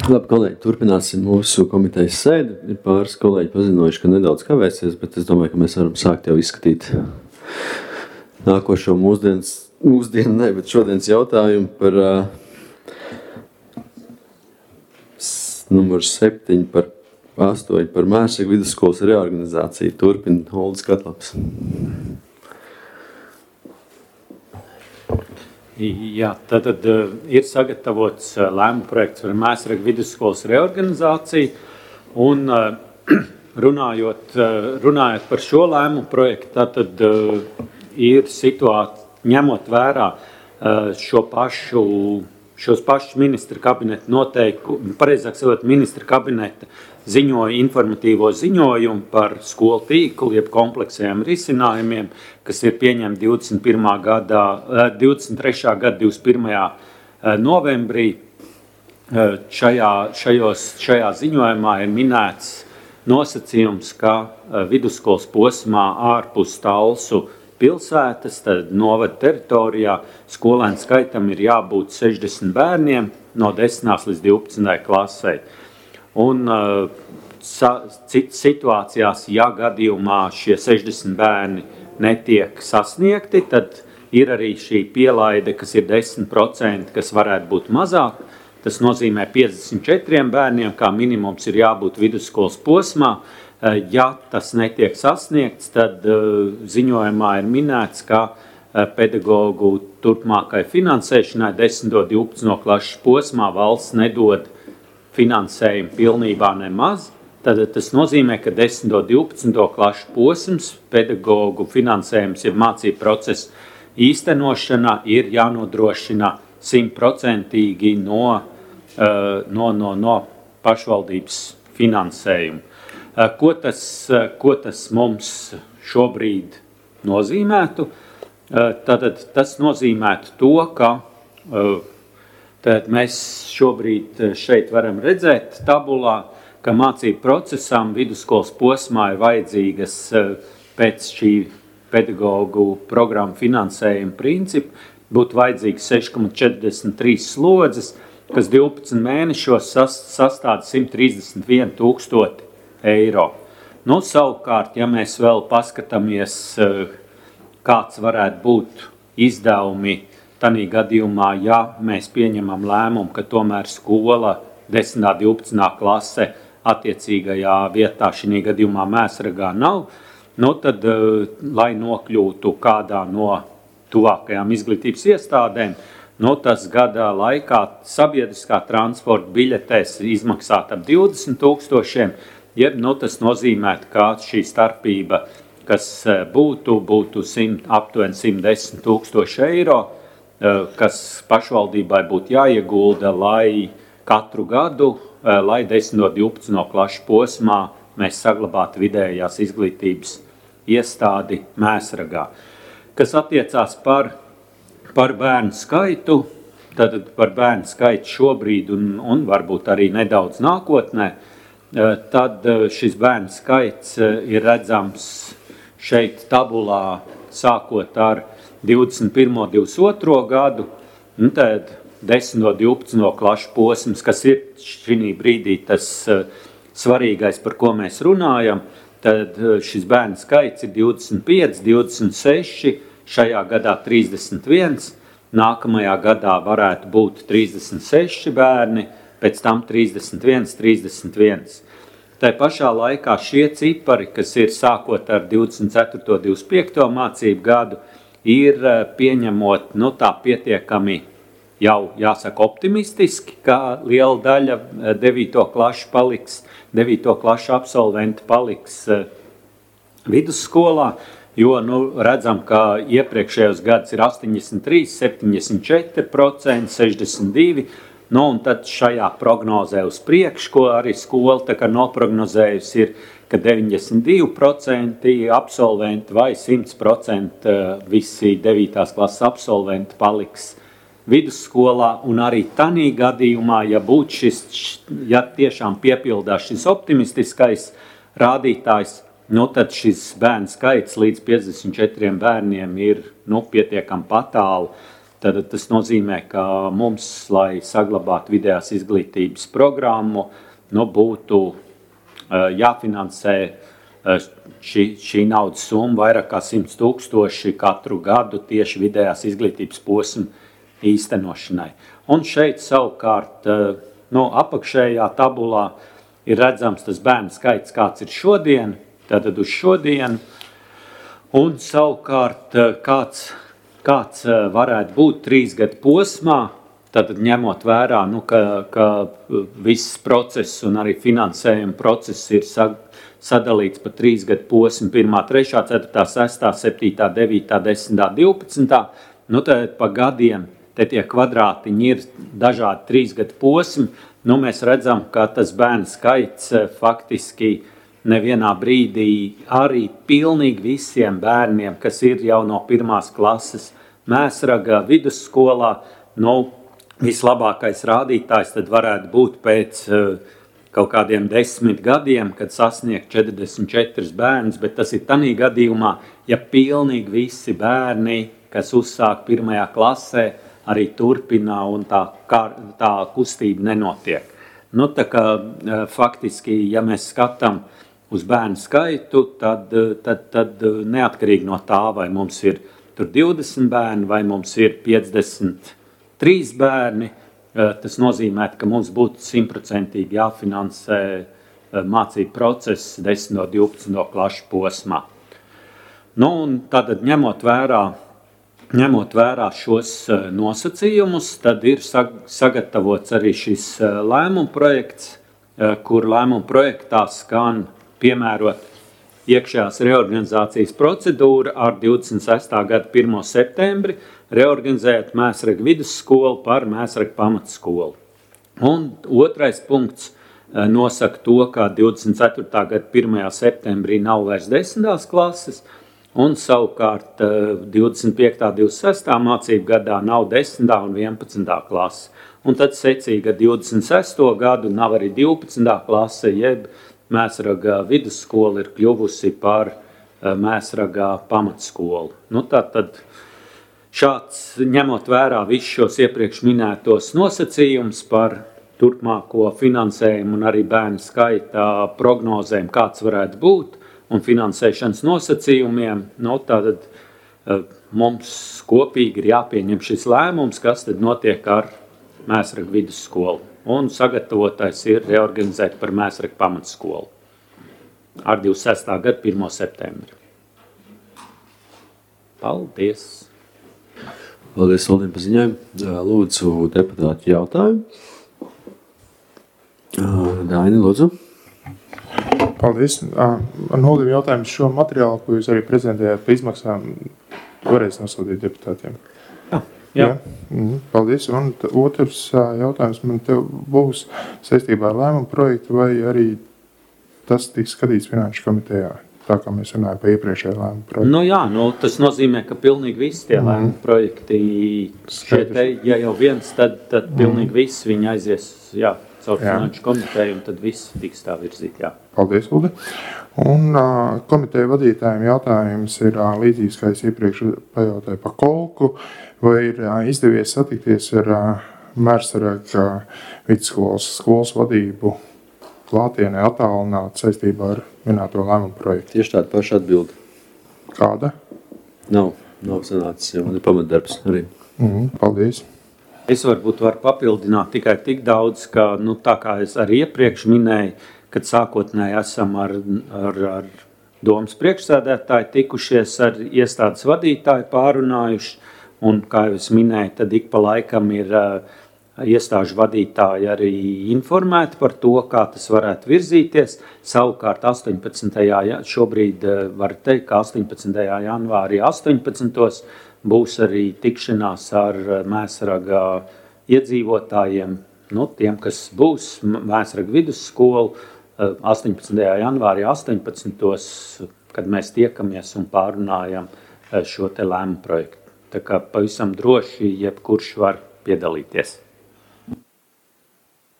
Labi, kolēģi, turpināsim mūsu komitejas sēdi. Ir pāris kolēģi paziņojuši, ka nedaudz kavēsies, bet es domāju, ka mēs varam sākt jau izskatīt nākošo šodienas jautājumu par numur 7 par 8 par Mērsegu vidusskolas reorganizāciju. Turpina Uldis Katlaps. Jā, tad ir sagatavots lēmuma projekts par Mērsegu vidusskolas reorganizāciju, un runājot par šo lēmumu projektu, tad ir situācija, ņemot vērā šos pašus ministra kabineta noteikumu, pareizāk sakot, ministra kabineta informatīvo ziņojumu par skolu tīklu, jeb kompleksējiem risinājumiem, kas ir pieņemti 23. gada 21. novembrī. Šajā ziņojumā ir minēts nosacījums, ka vidusskolas posmā ārpus Talsu pilsētas, tad novada teritorijā, skolēnu skaitam ir jābūt 60 bērniem no 10. līdz 12. klasei. Un citas situācijās, ja gadījumā šie 60 bērni netiek sasniegti, tad ir arī šī pielaide, kas ir 10%, kas varētu būt mazāk. Tas nozīmē 54 bērniem, kā minimums ir jābūt vidusskolas posmā. Ja tas netiek sasniegts, tad ziņojumā ir minēts, ka pedagogu turpmākai finansēšanai 10. un 12. klases posmā valsts nedod finansējumu pilnībā nemaz. Tad tas nozīmē, ka 10. un 12. klases posms pedagogu finansējums, ja mācību procesa īstenošana ir jānodrošina 100% no pašvaldības finansējuma. Ko tas mums šobrīd nozīmētu? Tad tas nozīmētu to, ka tad mēs šobrīd šeit varam redzēt tabulā, ka mācību procesam vidusskolas posmā ir vajadzīgas pēc šī pedagogu programmu finansējuma principa, būtu vajadzīgas 6,43 slodzes, kas 12 mēnešos sastāda 131 000 eiro. Savukārt, ja mēs vēl paskatāmies, kāds varētu būt izdevumi tādā gadījumā, ja mēs pieņemam lēmumu, ka tomēr skola 10. un 12. klase attiecīgajā vietā, šī gadījumā Mēsragā nav, tad, lai nokļūtu kādā no tuvākajām izglītības iestādēm, tas gada laikā sabiedriskā transporta biļetēs izmaksāt ap 20 000, jeb tas nozīmē, ka šī starpība, kas būtu aptuveni 110 000 eiro, kas pašvaldībai būtu jāiegulda, lai katru gadu, lai 10. un 12. klases posmā mēs saglabātu vidējās izglītības iestādi Mēsragā. Kas attiecās par bērnu skaitu, tad par bērnu skaitu šobrīd un varbūt arī nedaudz nākotnē, tad šis bērnu skaits ir redzams šeit tabulā sākot ar 21. un 22. gadu, tad 10. un 12. klases posms, kas ir šī brīdī tas svarīgais, par ko mēs runājam, tad šis bērnu skaits ir 25, 26, šajā gadā 31, nākamajā gadā varētu būt 36 bērni, pēc tam 31, 31. Tā pašā laikā šie cipari, kas ir sākot ar 24. un 25. mācību gadu, ir pieņemot tā pietiekami jau jāsaka optimistiski, ka liela daļa 9. klašu absolventi paliks vidusskolā, jo redzam, ka iepriekšējos gads ir 83, 74%, 62%, un tad šajā prognozē uz priekšu, ko arī skola noprognozējusi ir, ka 92% absolventi vai 100% visi 9. klases absolventi paliks vidusskolā, un arī tanī gadījumā, ja tiešām piepildās šis optimistiskais rādītājs, tad šis bērnu skaits līdz 54 bērniem ir pietiekami patālu Tad tas nozīmē, ka mums, lai saglabātu vidējās izglītības programmu, būtu jāfinansē šī naudas summa vairāk kā 100 000 katru gadu tieši vidējās izglītības posma īstenošanai. Un šeit savukārt apakšējā tabulā ir redzams tas bērnu skaits, kāds ir šodien, tātad uz šodienu, un savukārt kāds varētu būt 3 gadu posmā, tad ņemot vērā, ka viss process un arī finansējuma process ir sadalīts pa 3 gadu posmu, 1., 3., 4., 6., 7., 9., 10., 12. Tad pa gadiem te tie kvadrātiņi ir dažādi 3 gadu posmi. Mēs redzam, ka tas bērnu skaits faktiski nevienā brīdī arī pilnīgi visiem bērniem, kas ir jau no 1. klases Mēsraga vidusskolā, vislabākais rādītājs tad varētu būt pēc kaut kādiem 10 gadiem, kad sasniegt 44 bērnus, bet tas ir tādā gadījumā, ja pilnīgi visi bērni, kas uzsāk 1. klasē, arī turpina un tā kustība nenotiek. Faktiski, ja mēs skatām uz bērnu skaitu, tad neatkarīgi no tā, vai mums ir tur 20 bērni, vai mums ir 53 bērni, tas nozīmē, ka mums būtu 100% jāfinansē mācību process 10. un 12. klašu posmā. Tātad ņemot vērā šos nosacījumus, tad ir sagatavots arī šis lēmuma projekts, kur lēmuma projektā skan piemērot iekšējās reorganizācijas procedūra ar 26. gada 1. septembri reorganizēt Mēsraga vidusskolu par Mēsraga pamatskolu. Un otrais punkts nosaka to, ka 24. gada 1. septembrī nav vairs 10. klases, un savukārt 25. 26. mācību gadā nav 10. un 11. klase. Un tad secīgi, ka 26. gadu nav arī 12. klase, jeb Mēsraga vidusskola ir kļuvusi par Mēsraga pamatskolu. Tātad šāds, ņemot vērā visus šos iepriekš minētos nosacījumus par turpmāko finansējumu un arī bērnu skaita prognozēm, kāds varētu būt, un finansēšanas nosacījumiem, tātad mums kopīgi ir jāpieņem šis lēmums, kas tad notiek ar Mēsraga vidusskolu. Un sagatavotais ir reorganizēt par Mēsraga pamatskolu ar 26. gada 1. septembri. Paldies! Paldies, Valdim, par ziņojumu. Lūdzu, deputāti jautājumu. Daini, lūdzu. Paldies. Ar Noldim jautājumu šo materiālu, ko jūs arī prezentējāt par izmaksām, varēs nosūtīt deputātiem. Jā. Paldies. Un otrs jautājums man tev būs saistībā ar lēmumu projektu, vai arī tas tiks skatīts finanšu komitejā, tā kā mēs runājam par iepriekšēju lēmumu projektu? Tas nozīmē, ka pilnīgi visi tie lēmumu projekti, ja jau viens, tad pilnīgi visi viņi aizies, caur finanšu komiteju, un tad viss tiks tā virzīt, Paldies, Uldi. Un komiteja vadītājiem jautājums ir līdzīgs, kā es iepriekš pajautāju par Kolku, vai ir izdevies satikties ar Mēsraga vidusskolas skolas vadību klātienē attālināt saistībā ar minēto lēmumu projektu? Tieši tāda paša atbilde. Kāda? Nav sanācis, jo man ir pamatdarbs arī. Paldies. Es varbūt varu papildināt tikai tik daudz, ka, tā kā es arī iepriekš minēju, kad sākotnēji esam ar domas priekšsēdētāju tikušies ar iestādes vadītāju pārunājuši, un, kā jau es minēju, tad ik pa laikam ir iestāžu vadītāji arī informēti par to, kā tas varētu virzīties. Savukārt 18. šobrīd var teikt, ka 18. janvārī 18. būs arī tikšanās ar Mēsraga iedzīvotājiem, tiem, kas būs Mēsraga vidusskolu, 18. janvārī 18. kad mēs tiekamies un pārunājam šo te lēmumu projektu. Tā kā pavisam droši jebkurš var piedalīties.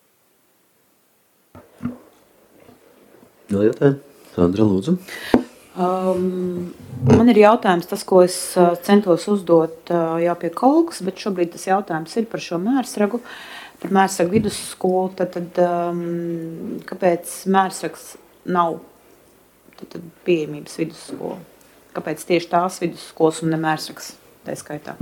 Vēl jautājumu? Sandra, lūdzu. Man ir jautājums, tas, ko es centos uzdot jau pie Kolkas, bet šobrīd tas jautājums ir par šo Mērsragu, par Mērsragu vidusskolu. Tad kāpēc Mērsrags nav pieejamības vidusskola? Kāpēc tieši tās vidusskolas un ne Mērsrags tā skaitā?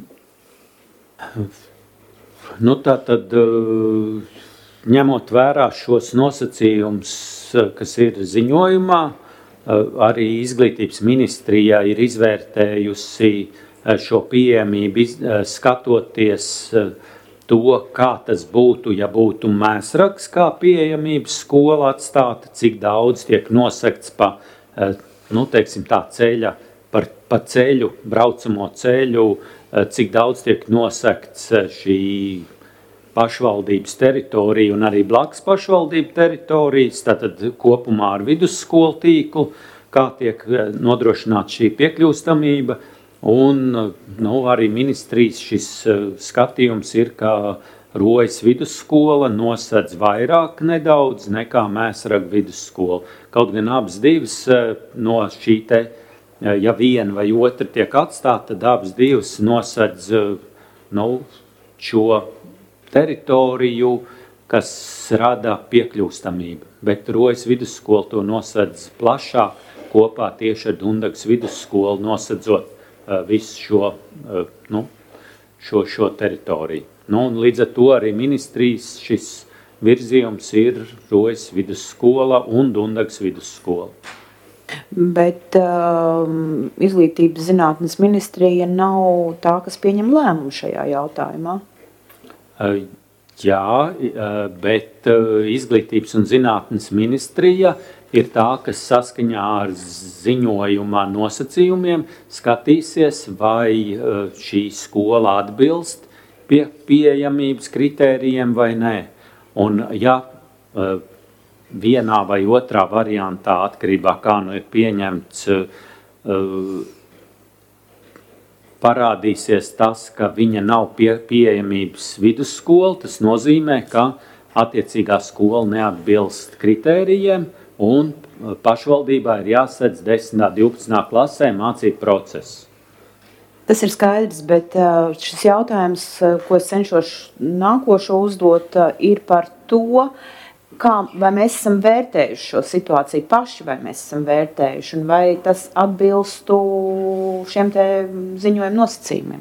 Nu, tā tad, ņemot vērā šos nosacījumus, kas ir ziņojumā, arī izglītības ministrijā ir izvērtējusi šo pieejamību, skatoties to, kā tas būtu, ja būtu Mēsrags kā pieejamības skola atstāta, cik daudz tiek nosegts pa, teiksim tā, ceļa, pa ceļu, braucamo ceļu, cik daudz tiek nosegts šī pašvaldības teritorija un arī blakus pašvaldību teritorijas, tātad kopumā ar vidusskolu tīklu, kā tiek nodrošināta šī piekļūstamība. Un arī ministrijas šis skatījums ir, ka Rojas vidusskola nosedz vairāk nedaudz nekā Mēsraga vidusskola. Kaut gan abas divas no šī te, ja viena vai otra tiek atstāta, tad abas divas nosedz šo teritoriju, kas rada piekļūstamību. Bet Rojas vidusskola to nosedz plašāk kopā tieši ar Dundagas vidusskolu, nosedzot visu šo teritoriju. Un līdz ar to arī ministrijas šis virzījums ir Rojas vidusskola un Dundagas vidusskola. Bet izglītības zinātnes ministrija nav tā, kas pieņem lēmumu šajā jautājumā? Jā, bet izglītības un zinātnes ministrija ir tā, kas saskaņā ar ziņojumā nosacījumiem skatīsies, vai šī skola atbilst pie pieejamības kritērijiem vai nē. Un ja vienā vai otrā variantā atkarībā, kā ir pieņemts, parādīsies tas, ka viņa nav pieejamības vidusskola, tas nozīmē, ka attiecīgā skola neatbilst kritērijiem un pašvaldībā ir jāsedz 10. 12. klasē mācību procesu. Tas ir skaidrs, bet šis jautājums, ko es cenšos nākošo uzdot, ir par to, vai mēs esam vērtējuši šo situāciju paši, vai mēs esam vērtējuši, un vai tas atbilstu šiem te ziņojumu nosacījumiem?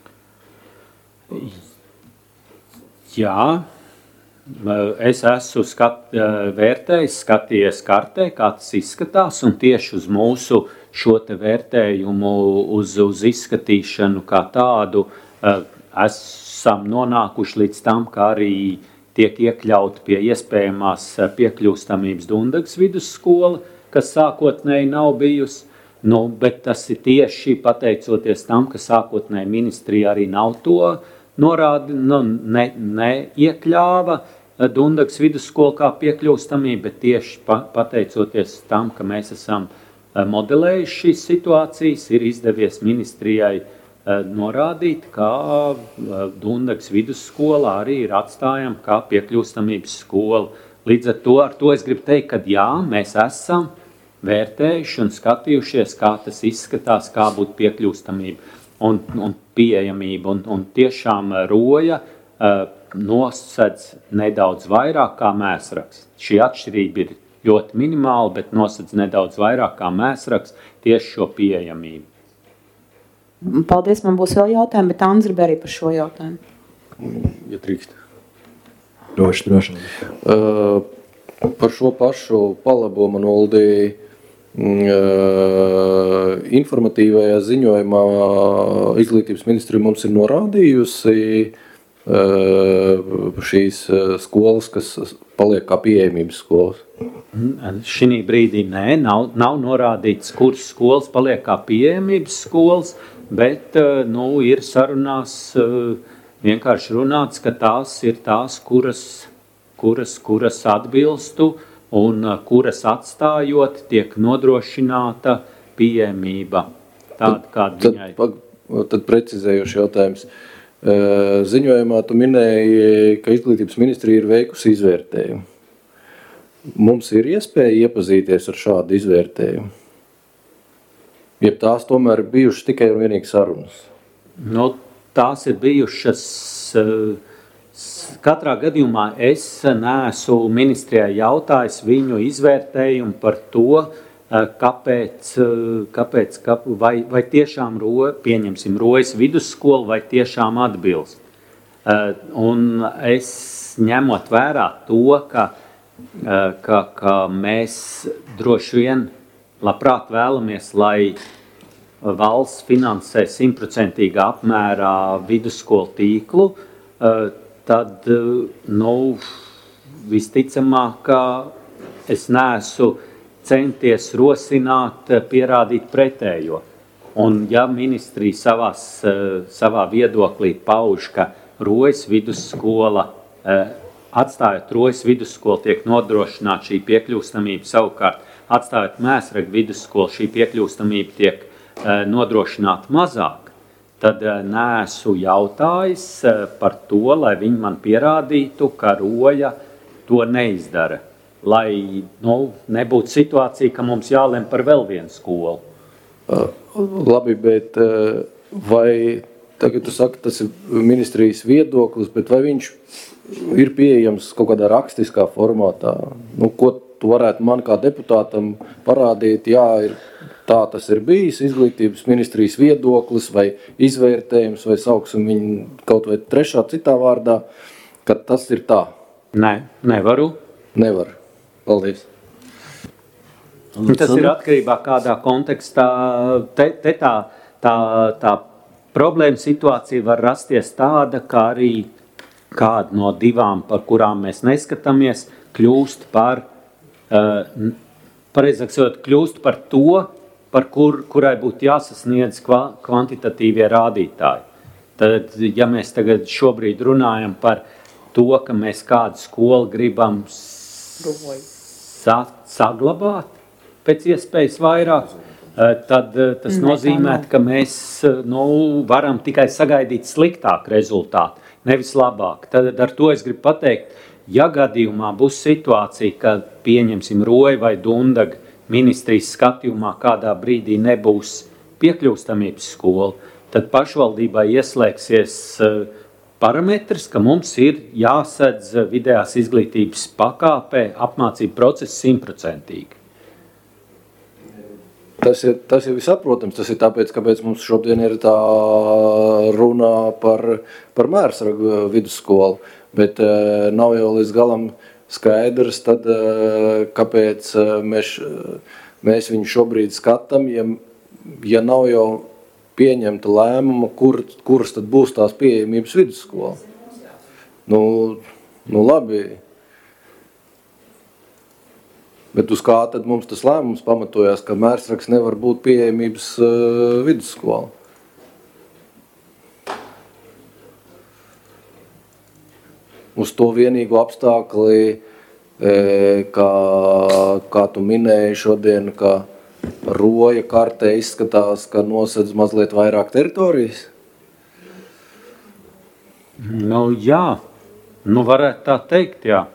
Jā, es esmu vērtējis, skatījies kartē, kā tas izskatās, un tieši uz mūsu šo te vērtējumu, uz izskatīšanu kā tādu, esam nonākuši līdz tam, kā arī tiek iekļauti pie iespējamās piekļūstamības Dundagas vidusskola, kas sākotnēji nav bijusi, bet tas ir tieši pateicoties tam, ka sākotnēji ministrija arī nav to neiekļāva Dundagas vidusskola kā piekļūstamība, bet tieši pateicoties tam, ka mēs esam modelējuši šīs situācijas, ir izdevies ministrijai norādīt, ka Dundagas vidusskola arī ir atstājama kā piekļūstamības skola. Līdz ar to es gribu teikt, ka jā, mēs esam vērtējuši un skatījušies, kā tas izskatās, kā būtu piekļūstamība un pieejamība. Un tiešām Roja nosedz nedaudz vairāk kā Mēsrags. Šī atšķirība ir ļoti minimāla, bet nosedz nedaudz vairāk kā Mēsrags tieši šo pieejamību. Paldies, man būs vēl jautājumi, bet Andris grib arī par šo jautājumu. Ja drīkst. Droši. Par šo pašu palabo man Uldi informatīvajā ziņojumā izglītības ministrija mums ir norādījusi šīs skolas, kas paliek kā pieejamības skolas. Šī brīdī nav norādīts, kuras skolas paliek kā pieejamības skolas, bet ir sarunās vienkārši runāts, ka tās ir tās, kuras atbilstu un kuras atstājot tiek nodrošināta pieejamība. Tāda, kāda viņai. Tad precizējoši jautājums. Ziņojumā tu minēji, ka izglītības ministrija ir veikusi izvērtējumu. Mums ir iespēja iepazīties ar šādu izvērtējumu? Jeb tās tomēr ir bijušas tikai un vienīgi sarunas? Nu, tās ir bijušas, katrā gadījumā es neesmu ministrijai jautājis viņu izvērtējumu par to, kāpēc vai tiešām pieņemsim Rojas vidusskolu vai tiešām atbilst. Un es ņemot vērā to, ka mēs droši vien labprāt vēlamies, lai valsts finansē 100% apmērā vidusskolu tīklu, tad visticamāk, es neesmu centies rosināt, pierādīt pretējo. Un ja ministrija savā viedoklī pauž, ka Rojas vidusskola, atstājot Rojas vidusskolu, tiek nodrošināta šī piekļūstamība, savukārt atstājot Mēsragu vidusskolu, šī piekļūstamība tiek nodrošināta mazāk, tad neesmu jautājis par to, lai viņi man pierādītu, ka Roja to neizdara. Lai nebūtu situācija, ka mums jālem par vēl vienu skolu. Labi, bet vai tagad tu saki, tas ir ministrijas viedoklis, bet vai viņš ir pieejams kaut kādā rakstiskā formātā? Ko tu varētu man kā deputātam parādīt? Jā, tā tas ir bijis, izglītības ministrijas viedoklis vai izvērtējums, vai sauksim viņu kaut vai trešā citā vārdā, ka tas ir tā? Nē, nevaru. Nevar. Paldies. Tas ir atkarībā kādā kontekstā. Tā problēma situācija var rasties tāda, ka arī kāda no divām, par kurām mēs neskatāmies, kļūst par, pareizāk sakot, kļūst par to, par kurai būtu jāsasniedz kvantitatīvie rādītāji. Tad, ja mēs tagad šobrīd runājam par to, ka mēs kādu skolu gribam saglabāt pēc iespējas vairāk, tad tas nozīmē, ka mēs varam tikai sagaidīt sliktāku rezultātu, nevis labāk. Tad ar to es gribu pateikt, ja gadījumā būs situācija, ka pieņemsim Roja vai Dundaga ministrijas skatījumā kādā brīdī nebūs piekļūstamības skola, tad pašvaldībai ieslēgsies parametrs, ka mums ir jāsadz vidējās izglītības pakāpē apmācību procesu 100%. Tas ir visaprotams, tas ir tāpēc, kāpēc mums šodien ir tā runā par Mērsragu vidusskolu, bet nav jau līdz galam skaidrs, tad kāpēc mēs viņu šobrīd skatām, ja nav jau pieņemta lēmuma, kuras tad būs tās pieejamības vidusskola. Labi. Bet uz kā tad mums tas lēmums pamatojās, ka Mērsrags nevar būt pieejamības vidusskola? Uz to vienīgo apstākli, kā tu minēji šodien, ka Roja kartē izskatās, ka nosedz mazliet vairāk teritorijas? Jā. Varētu tā teikt, jā.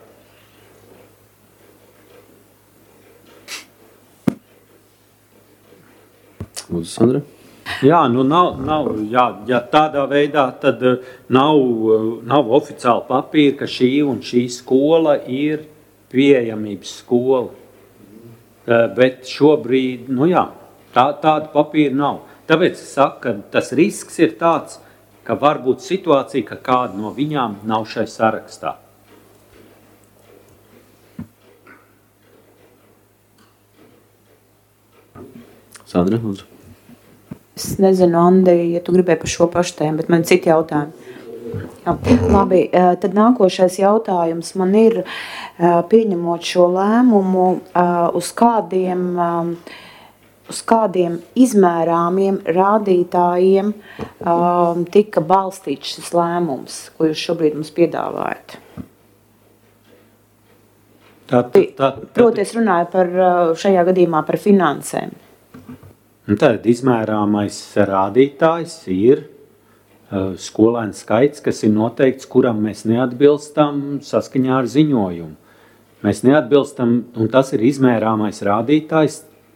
Lūdzu, Sandra. Jā, ja tādā veidā, tad nav oficiāli papīra, ka šī un šī skola ir pieejamības skola. Bet šobrīd, tāda papīra nav. Tāpēc es saku, ka tas risks ir tāds, ka var būt situācija, ka kāda no viņām nav šai sarakstā. Sandra, lūdzu. Es nezinu, Andi, ja tu gribēji par šo pašu tēmu, bet man ir citi jautājumi. Jā. Labi, tad nākošais jautājums man ir, pieņemot šo lēmumu, uz kādiem izmērāmiem rādītājiem tika balstīts šis lēmums, ko jūs šobrīd mums piedāvājat? Proti, es runāju par šajā gadījumā par finansēm. Tad izmērāmais rādītājs ir skolēnu skaits, kas ir noteikts, kuram mēs neatbilstam saskaņā ar ziņojumu. Mēs neatbilstam, un tas ir izmērāmais rādītājs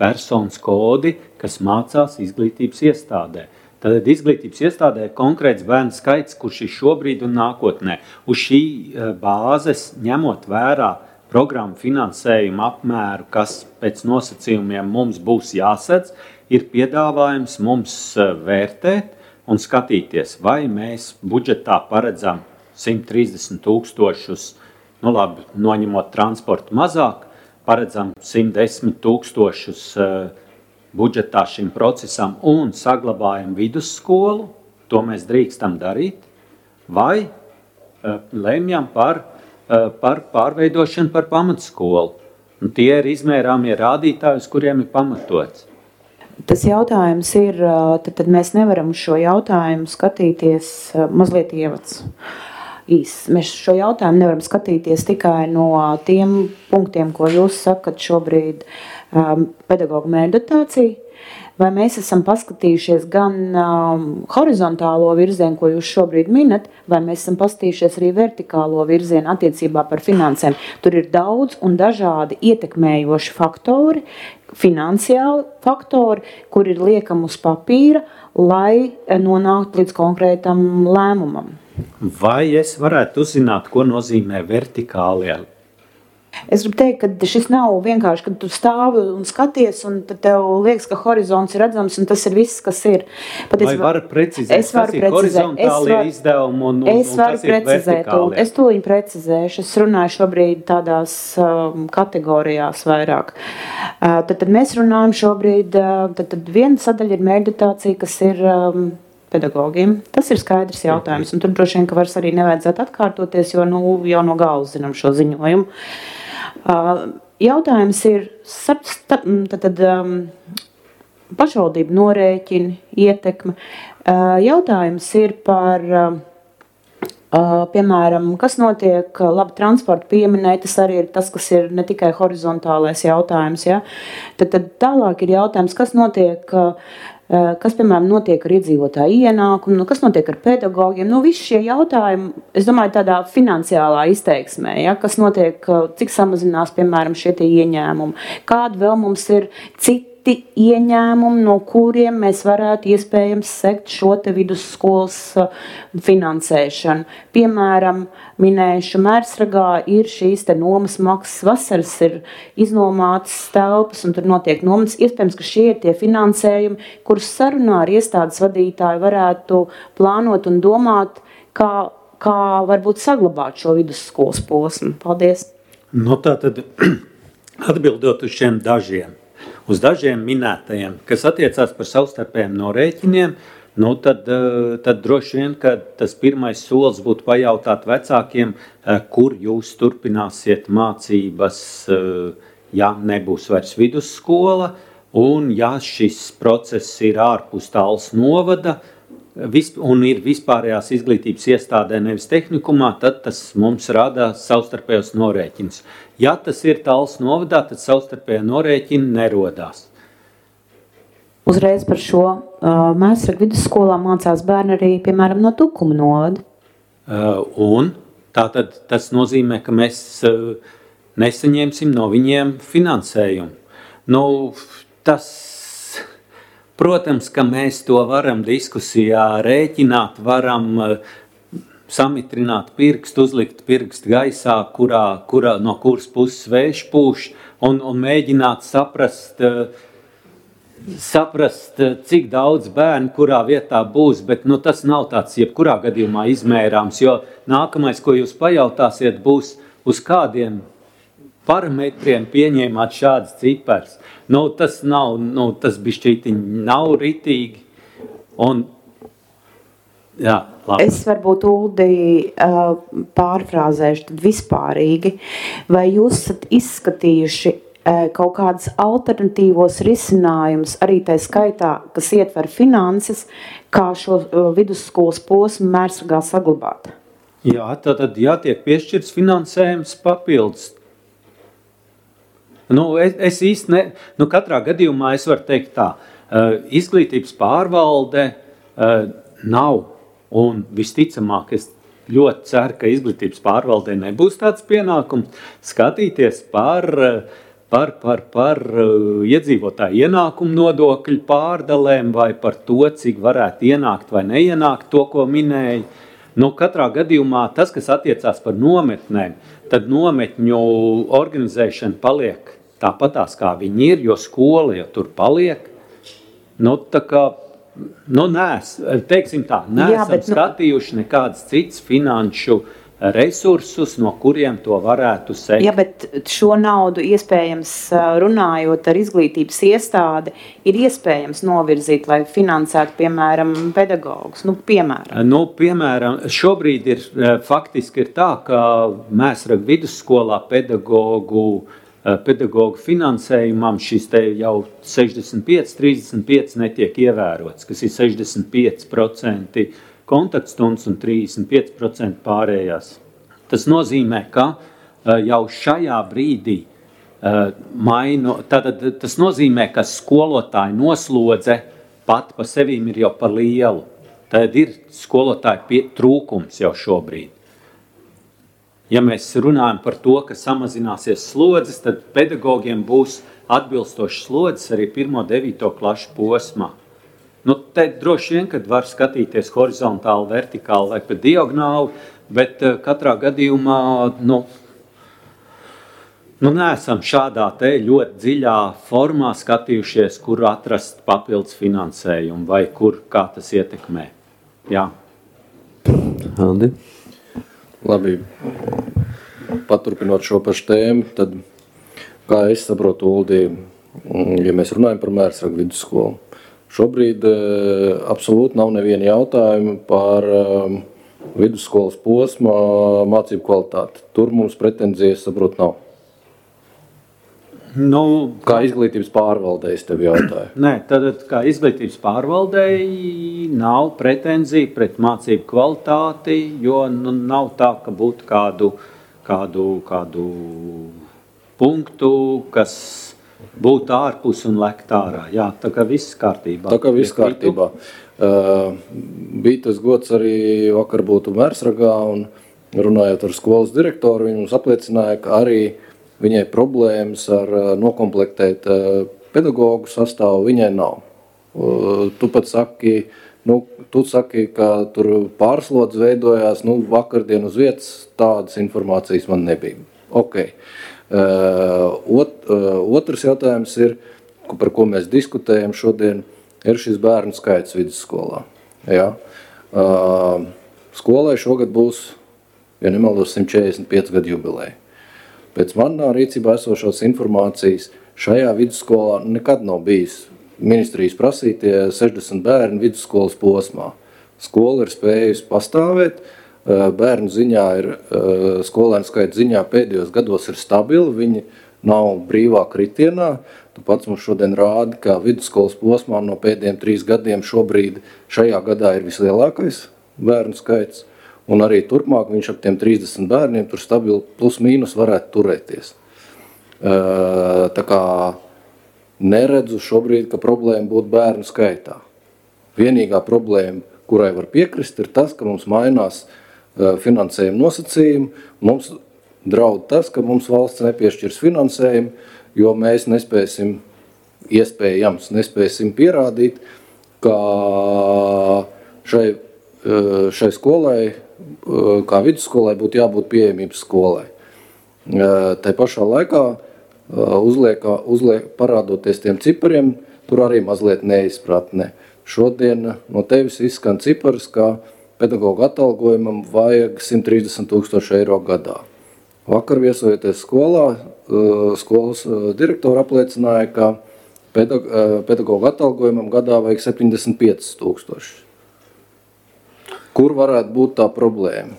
personas kodi, kas mācās izglītības iestādē. Tad izglītības iestādē ir konkrēts bērnu skaits, kurš ir šobrīd un nākotnē. Uz šī bāzes, ņemot vērā programmu finansējumu apmēru, kas pēc nosacījumiem mums būs jāsedz, ir piedāvājums mums vērtēt un skatīties, vai mēs budžetā paredzam 130 000, nu labi, noņemot transportu mazāk, paredzam 110 000 budžetā šim procesam un saglabājam vidusskolu, to mēs drīkstam darīt, vai lemjam par pārveidošanu par pamatskolu. Un tie ir izmērāmie rādītāji, uz kuriem ir pamatots. Tas jautājums ir, tad mēs nevaram šo jautājumu skatīties mazliet ievads. Mēs šo jautājumu nevaram skatīties tikai no tiem punktiem, ko jūs sakat šobrīd pedagoģu mērķdotācija, vai mēs esam paskatījušies gan horizontālo virzienu, ko jūs šobrīd minat, vai mēs esam paskatījušies arī vertikālo virzienu attiecībā par finansēm. Tur ir daudz un dažādi ietekmējoši faktori, finansiāli faktori, kur ir liekam uz papīra, lai nonāktu līdz konkrētam lēmumam. Vai es varētu uzzināt, ko nozīmē vertikālie? Es gribu teikt, ka šis nav vienkārši, kad tu stāvi un skaties, un tad tev liekas, ka horizonts ir redzams, un tas ir viss, kas ir. Vai var precizēt, kas ir horizontālie izdevumi un kas ir vertikālie? Es to viņu precizēšu. Es runāju šobrīd tādās kategorijās vairāk. Tad mēs runājam šobrīd, tad viena sadaļa ir mērķdotācija, kas ir pedagogiem. Tas ir skaidrs jautājums, un tur droši vien, ka vairs arī nevajadzētu atkārtoties, jo jau no galvas zinām šo ziņojumu. Jautājums ir pašvaldību norēķini, ietekme. Jautājums ir par, piemēram, kas notiek, labi, transporta pieminēja, tas arī ir tas, kas ir ne tikai horizontālais jautājums. Ja? Tad tālāk ir jautājums, kas notiek, kas, piemēram, notiek ar iedzīvotāju ienākumu, kas notiek ar pedagogiem. Visi šie jautājumi, es domāju, tādā finansiālā izteiksmē, ja, kas notiek, cik samazinās, piemēram, šie tie ieņēmumi. Kādi vēl mums ir citi ieņēmumi, no kuriem mēs varētu iespējams sekt šo te vidusskolas finansēšanu. Piemēram, minējuši Mērsragā ir šīs te nomas maksas, vasaras ir iznomātas telpas un tur notiek nomas. Iespējams, ka šie ir tie finansējumi, kurus sarunā ar iestādes vadītāju varētu plānot un domāt, kā varbūt saglabāt šo vidusskolas posmu. Paldies! Tātad atbildot uz šiem dažiem. Uz dažiem minētajiem, kas attiecās par savstarpējiem norēķiniem, tad droši vien, ka tas pirmais solis būtu pajautāt vecākiem, kur jūs turpināsiet mācības, ja nebūs vairs vidusskola, un ja šis process ir ārpus Tallas novada, un ir vispārējās izglītības iestādē, nevis tehnikumā, tad tas mums rada savstarpējos norēķinus. Ja tas ir Tallas novadā, tad savstarpējā norēķini nerodās. Uzreiz par šo Mērsraga vidusskolā mācās bērni arī, piemēram, no Tukuma novada. Un tātad tas nozīmē, ka mēs nesaņemsim no viņiem finansējumu. Protams, ka mēs to varam diskusijā rēķināt, varam samitrināt pirkstu, uzlikt pirkstu gaisā, no kuras puses vējš pūš, un mēģināt saprast, cik daudz bērnu kurā vietā būs, bet tas nav tāds jebkurā gadījumā izmērāms, jo nākamais, ko jūs pajautāsiet, būs uz kādiem parametriem pieņēmāt šāds cipars. Tas nav, tas bišķītiņ nav ritīgi. Jā, labi. Es varbūt Uldi pārfrāzēšu tad vispārīgi. Vai jūs esat izskatījuši kaut kādus alternatīvos risinājumus, arī tai skaitā, kas ietver finanses, kā šo vidusskolas posmu Mērsragā saglabāt? Jā, tad jātiek piešķirts finansējums papildus. Es īsti katrā gadījumā es varu teikt tā, izglītības pārvalde nav, un visticamāk, es ļoti ceru, ka izglītības pārvaldē nebūs tāds pienākums skatīties par par iedzīvotāju ienākumu nodokļu pārdalēm vai par to, cik varētu ienākt vai neienākt to, ko minēja. Nu, katrā gadījumā tas, kas attiecās par nometnēm, tad nometņu organizēšana paliek tāpatās, kā viņi ir, jo skola jau tur paliek. Nu, tā kā, teiksim tā, neesam skatījuši nekādas citas finanšu resursus, no kuriem to varētu sekt. Jā, bet šo naudu iespējams, runājot ar izglītības iestādi, ir iespējams novirzīt, lai finansētu, piemēram, pedagogus. Piemēram, šobrīd ir faktiski ir tā, ka Mēsraga vidusskolā pedagogu finansējumam šis te jau 65-35 netiek ievērots, kas ir 65% kontaktstundas un 35% pārējās. Tas nozīmē, ka jau šajā brīdī tas nozīmē, ka skolotāju noslodze pati pa sevīm ir jau par lielu. Tad ir skolotāju trūkums jau šobrīd. Ja mēs runājam par to, ka samazināsies slodzes, tad pedagogiem būs atbilstošas slodzes arī 1.9. klašu posmā. Te droši vien, kad var skatīties horizontāli, vertikāli vai pa diagonāli, bet katrā gadījumā neesam šādā te ļoti dziļā formā skatījušies, kur atrast papildus finansējumu vai kā tas ietekmē. Jā. Andi? Labi. Paturpinot šo pašu tēmu, tad, kā es saprotu, Uldi, ja mēs runājam par Mērsraga vidusskolu, šobrīd absolūti nav neviena jautājuma par vidusskolas posma mācību kvalitāti. Tur mums pretenzijas, saprot, nav. Kā izglītības pārvaldēji tev jautāju? Nē, tad kā izglītības pārvaldēji nav pretenzija pret mācību kvalitāti, jo nav tā, ka būtu kādu punktu, kas būt ārpus un lekt ārā. Jā, tā kā viss kārtībā. Tā kā viss kārtībā. Bija tas gods arī vakar būtu Mērsragā un runājot ar skolas direktoru, viņi mums apliecināja, ka arī viņai problēmas ar nokomplektēt pedagogu sastāvu viņai nav. Tu pat saki, ka tur pārslodze veidojās, vakardien uz vietas tādas informācijas man nebija. Okay. Otrs jautājums ir, par ko mēs diskutējam šodien, ir šis bērnu skaits vidusskolā. Ja? Skolai šogad būs, ja nemaldos, 145 gadu jubileja. Pēc manā rīcībā esošās informācijas šajā vidusskolā nekad nav bijis ministrijas prasītie 60 bērni vidusskolas posmā. Skola ir spējusi pastāvēt, bērnu ziņā ir, skolēnu skaita ziņā pēdējos gados ir stabili, viņi nav brīvā kritienā. Tu pats mums šodien rādi, ka vidusskolas posmā no pēdējiem 3 gadiem šobrīd šajā gadā ir vislielākais bērnu skaits, un arī turpmāk viņš ap tiem 30 bērniem tur stabili plus mīnus varētu turēties. Tā kā neredzu šobrīd, ka problēma būtu bērnu skaitā. Vienīgā problēma, kurai var piekrist, ir tas, ka mums mainās finansējuma nosacījumi. Mums draud tas, ka mums valsts nepiešķirs finansējumu, jo mēs nespēsim pierādīt, ka šai skolai, kā vidusskolai, būtu jābūt pieejamības skolai. Tai pašā laikā parādoties tiem cipariem, tur arī mazliet neizpratne. Šodien no tevis izskan cipars, ka pedagoga atalgojumam vajag 130 000 eiro gadā. Vakar viesojoties skolā, skolas direktora apliecināja, ka pedagoga atalgojumam gadā vajag 75 000. Kur varētu būt tā problēma?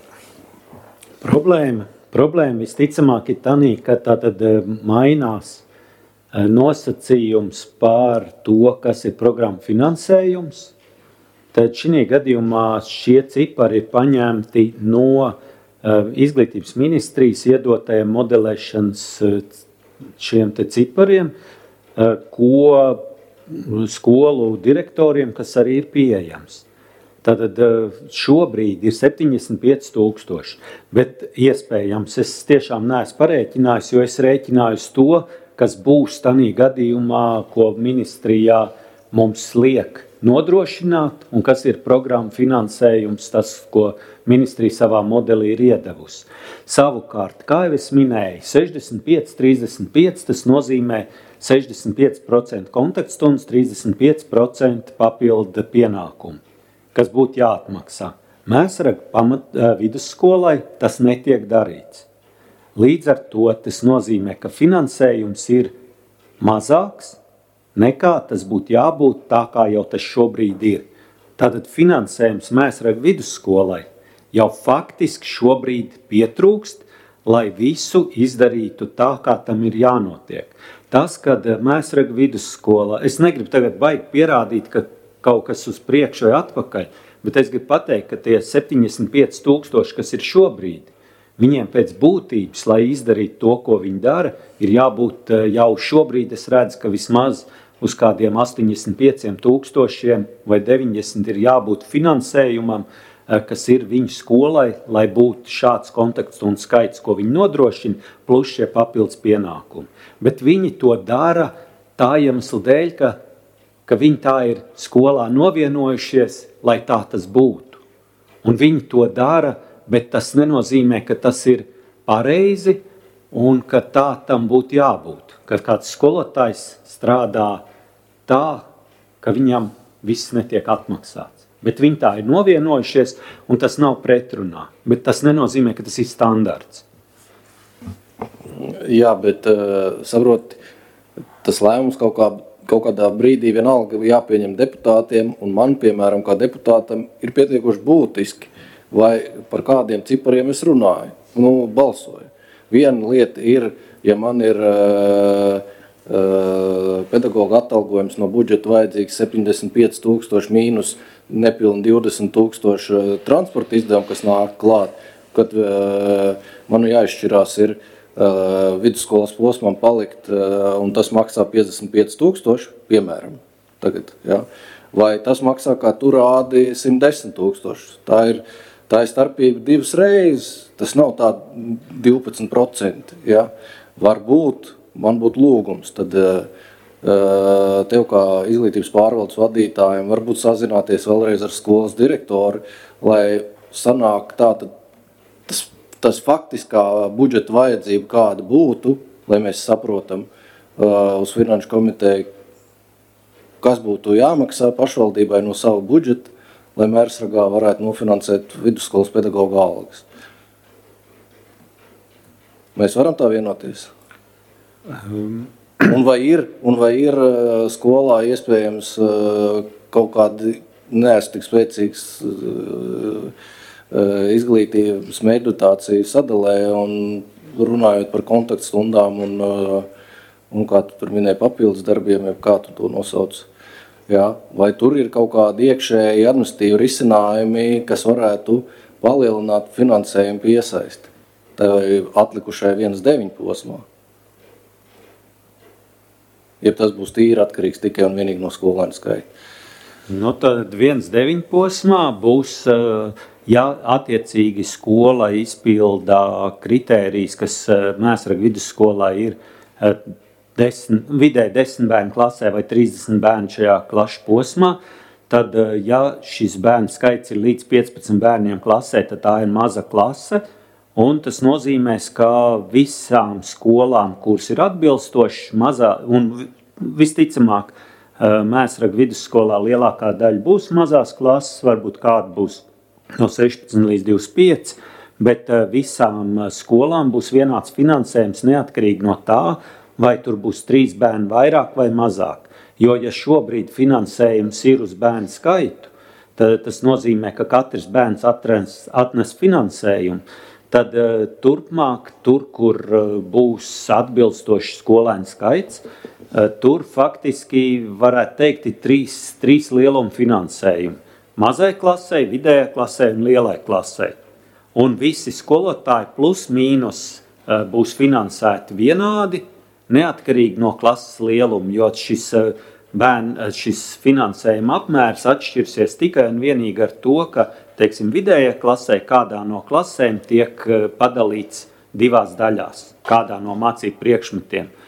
Problēma visticamāk ir tā, ka tātad mainās nosacījums par to, kas ir programma finansējums. Tad šī gadījumā šie cipari ir paņemti no izglītības ministrijas iedotajiem modelēšanas šiem te cipariem, ko skolu direktoriem, kas arī ir pieejams. Tātad šobrīd ir 75 000, bet iespējams es tiešām neesmu parēķinājis, jo es rēķināju to, kas būs tādā gadījumā, ko ministrijā mums liek nodrošināt, un kas ir programma finansējums, tas, ko ministrija savā modelī ir iedevusi. Savukārt, kā jau es minēju, 65-35, tas nozīmē 65% kontaktstundas, 35% papildu pienākumu, kas būtu jāatmaksā. Mēsraga vidusskolai tas netiek darīts. Līdz ar to tas nozīmē, ka finansējums ir mazāks, nekā tas būtu jābūt tā, kā jau tas šobrīd ir. Tātad finansējums Mēsraga vidusskolai jau faktiski šobrīd pietrūkst, lai visu izdarītu tā, kā tam ir jānotiek. Tas, kad Mēsraga vidusskola, es negribu tagad baigi pierādīt, ka kaut kas uz priekšu vai atpakaļ, bet es gribu pateikt, ka tie 75,000, kas ir šobrīd, viņiem pēc būtības, lai izdarītu to, ko viņi dara, ir jābūt jau šobrīd, es redzu, ka vismaz uz kādiem 85,000 vai 90 ir jābūt finansējumam, kas ir viņu skolai, lai būtu šāds kontaktstundu skaits, ko viņi nodrošina, plus šie papildus pienākumi. Bet viņi to dara tā iemesla dēļ, ka viņi tā ir skolā novienojušies, lai tā tas būtu. Un viņi to dara, bet tas nenozīmē, ka tas ir pareizi un ka tā tam būtu jābūt. Kad kāds skolotājs strādā tā, ka viņam viss netiek atmaksāts. Bet viņi tā ir novienojušies, un tas nav pretrunā. Bet tas nenozīmē, ka tas ir standarts. Jā, bet saproti, tas lēmums kaut kādā brīdī vienalga jāpieņem deputātiem, un man, piemēram, kā deputātam, ir pietiekoši būtiski, vai par kādiem cipariem es runāju, balsoju. Viena lieta ir, ja man ir pedagoga atalgojums no budžeta vajadzīgs 75,000 mīnus nepilni 20,000 transporta izdevumu, kas nāk klāt, kad man jāizšķirās ir vidusskolas posmam palikt, un tas maksā 55,000, piemēram, tagad, ja? Vai tas maksā, kā tu rādi, 110,000. Tā ir starpība 2 reizes, tas nav tā 12%, ja? Varbūt man būtu lūgums, tad tev kā izglītības pārvaldes vadītājiem varbūt sazināties vēlreiz ar skolas direktoru, lai sanāk tātad tas faktiskā budžeta vajadzība kāda būtu, lai mēs saprotam uz finanšu komiteju, kas būtu jāmaksā pašvaldībai no sava budžeta, lai Mērsragā varētu nofinansēt vidusskolas pedagoga algas. Mēs varam tā vienoties? Un vai ir skolā iespējams kaut kādi neesmu tik spēcīgs izglītības meditāciju sadalē un runājot par kontaktstundām un kā tu tur minēji papildus darbiem, kā tu to nosauc? Jā, vai tur ir kaut kādi iekšēji administratīvi risinājumi, kas varētu palielināt finansējumu piesaisti atlikušai 1,9 posmā? Ja tas būs tīri atkarīgs tikai un vienīgi no skolēnu skaita. Tad 1,9 posmā būs, ja attiecīgi skola izpildā kritērijas, kas Mēsraga vidusskolā ir vidēji 10 bērnu klasē vai 30 bērnu šajā klašu posmā, tad, ja šis bērnu skaits ir līdz 15 bērniem klasē, tad tā ir maza klase, un tas nozīmēs, ka visām skolām, kuras ir atbilstošas, mazā, un visticamāk, Mēsraga vidusskolā lielākā daļa būs mazās klases, varbūt kāda būs no 16 līdz 25, bet visām skolām būs vienāds finansējums neatkarīgi no tā, vai tur būs 3 bērni vairāk vai mazāk. Jo, ja šobrīd finansējums ir uz bērnu skaitu, tad tas nozīmē, ka katrs bērns atnes finansējumu. Tad turpmāk, tur, kur būs atbilstošs skolēnu skaits, tur faktiski varētu teikt ir 3 lielumu finansējumu. Mazai klasei, vidējai klasei un lielai klasei. Un visi skolotāji plus mīnus būs finansēti vienādi, neatkarīgi no klases lieluma, jo šis finansējuma apmērs atšķirsies tikai un vienīgi ar to, ka, teiksim, vidējā klasē kādā no klasēm tiek padalīts 2 daļās, kādā no mācību priekšmetiem.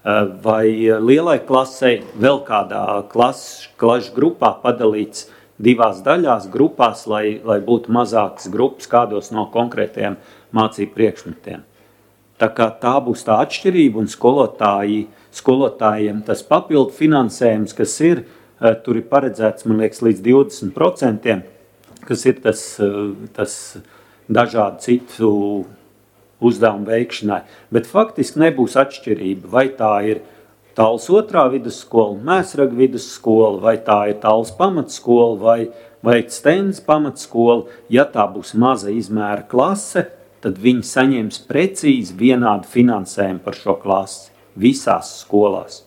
vai lielai klasei vēl kādā klašu grupā padalīts 2 daļās grupās, lai būtu mazākas grupas kādos no konkrētiem mācību priekšmetiem. Tā kā tā būs tā atšķirība un skolotājiem tas papildu finansējums, kas ir, tur ir paredzēts, man liekas, līdz 20%, kas ir tas dažādu citu uzdevumu veikšanai. Bet faktiski nebūs atšķirība, vai tā ir Tāls 2. vidusskola, Mēsraga vidusskola, vai tā ir Tāls pamatskola, vai Stends pamatskola. Ja tā būs maza izmēra klase, tad viņi saņems precīzi vienādu finansējumu par šo klasi visās skolās.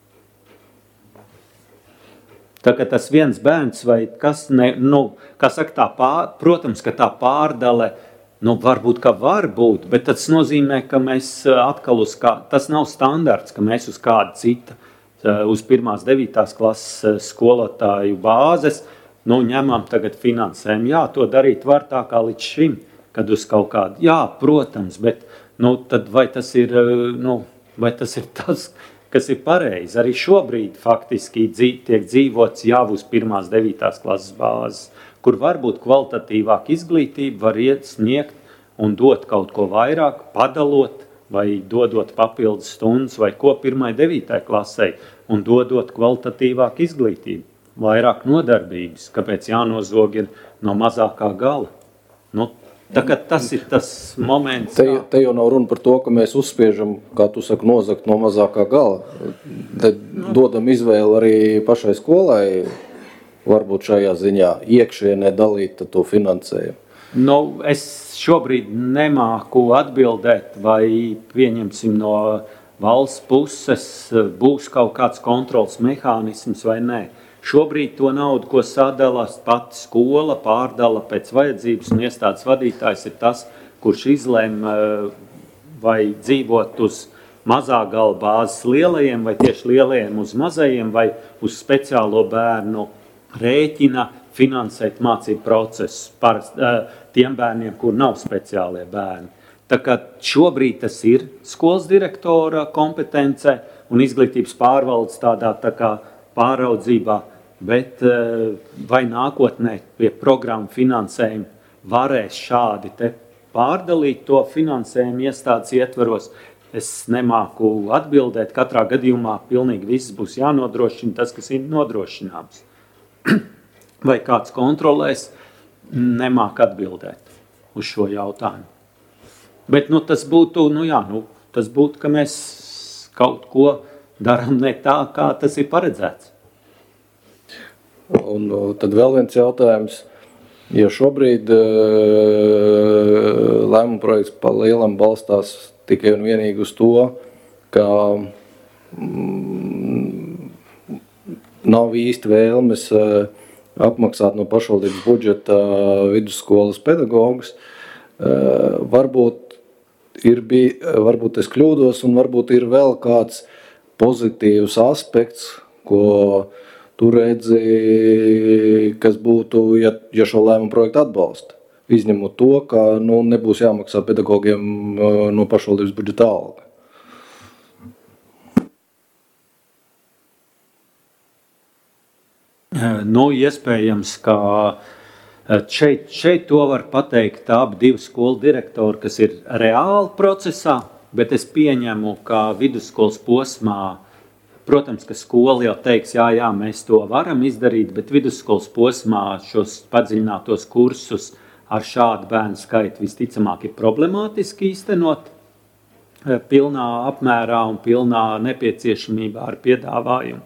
Tā kā tas viens bērns vai kas, protams, ka tā pārdale, varbūt, ka var būt, bet tas nozīmē, ka mēs atkal tas nav standarts, ka mēs uz kādu citu, uz 1. 9. klases skolotāju bāzes, ņemam tagad finansējumu. Jā, to darīt var tā kā līdz šim, kad uz kaut kādu, jā, protams, bet, tad vai tas ir tas, kas ir pareizi. Arī šobrīd faktiski tiek dzīvots jau uz 1. 9. klases bāzes, kur varbūt kvalitatīvāk izglītība var sniegt un dot kaut ko vairāk, padalot vai dodot papildus stundas vai ko 1. 9. klasei un dodot kvalitatīvāk izglītību, vairāk nodarbības, kāpēc jānozog ir no mazākā gala. Tā kā tas ir tas moments. Te jau nav runa par to, ka mēs uzspiežam, kā tu saki, nozagt no mazākā gala. Te dodam izvēli arī pašai skolai, varbūt šajā ziņā iekšienē dalīt to finansējumu. Es šobrīd nemāku atbildēt, vai pieņemsim no valsts puses būs kaut kāds kontrols mehānisms vai nē. Šobrīd to naudu, ko sadalās pati skola, pārdala pēc vajadzības, un iestādes vadītājs ir tas, kurš izlēm vai dzīvot uz mazā gala bāzes lielajiem, vai tieši lielajiem uz mazajiem, vai uz speciālo bērnu rēķina finansēt mācību procesus par tiem bērniem, kur nav speciālie bērni. Tā kā šobrīd tas ir skolas direktora kompetence un izglītības pārvaldes tādā tā kā pāraudzībā, bet vai nākotnē pie programmu finansējuma varēs šādi te pārdalīt to finansējumu iestādes ietvaros, es nemāku atbildēt. Katrā gadījumā pilnīgi viss būs jānodrošina tas, kas ir nodrošināms. Vai kāds kontrolēs, nemāk atbildēt uz šo jautājumu. Bet tas būtu, ka mēs kaut ko darām ne tā, kā tas ir paredzēts. Un tad vēl viens jautājums. Ja šobrīd lēmuma projekts pa lielam balstās tikai un vienīgi uz to, ka nav īsti vēlmes apmaksāt no pašvaldības budžeta vidusskolas pedagogus, varbūt es kļūdos un varbūt ir vēl kāds pozitīvs aspekts, ko tu redzi, kas būtu, ja šo lēmumu projektu atbalsta. Izņemot to, ka nebūs jāmaksā pedagogiem no pašvaldības budžeta alga. Iespējams, ka šeit to var pateikt abi 2 skolu direktori, kas ir reāli procesā, bet es pieņemu, ka vidusskolas posmā, protams, ka skola jau teiks, jā, mēs to varam izdarīt, bet vidusskolas posmā šos padziļinātos kursus ar šādu bērnu skaitu visticamāk ir problemātiski īstenot pilnā apmērā un pilnā nepieciešamībā ar piedāvājumu.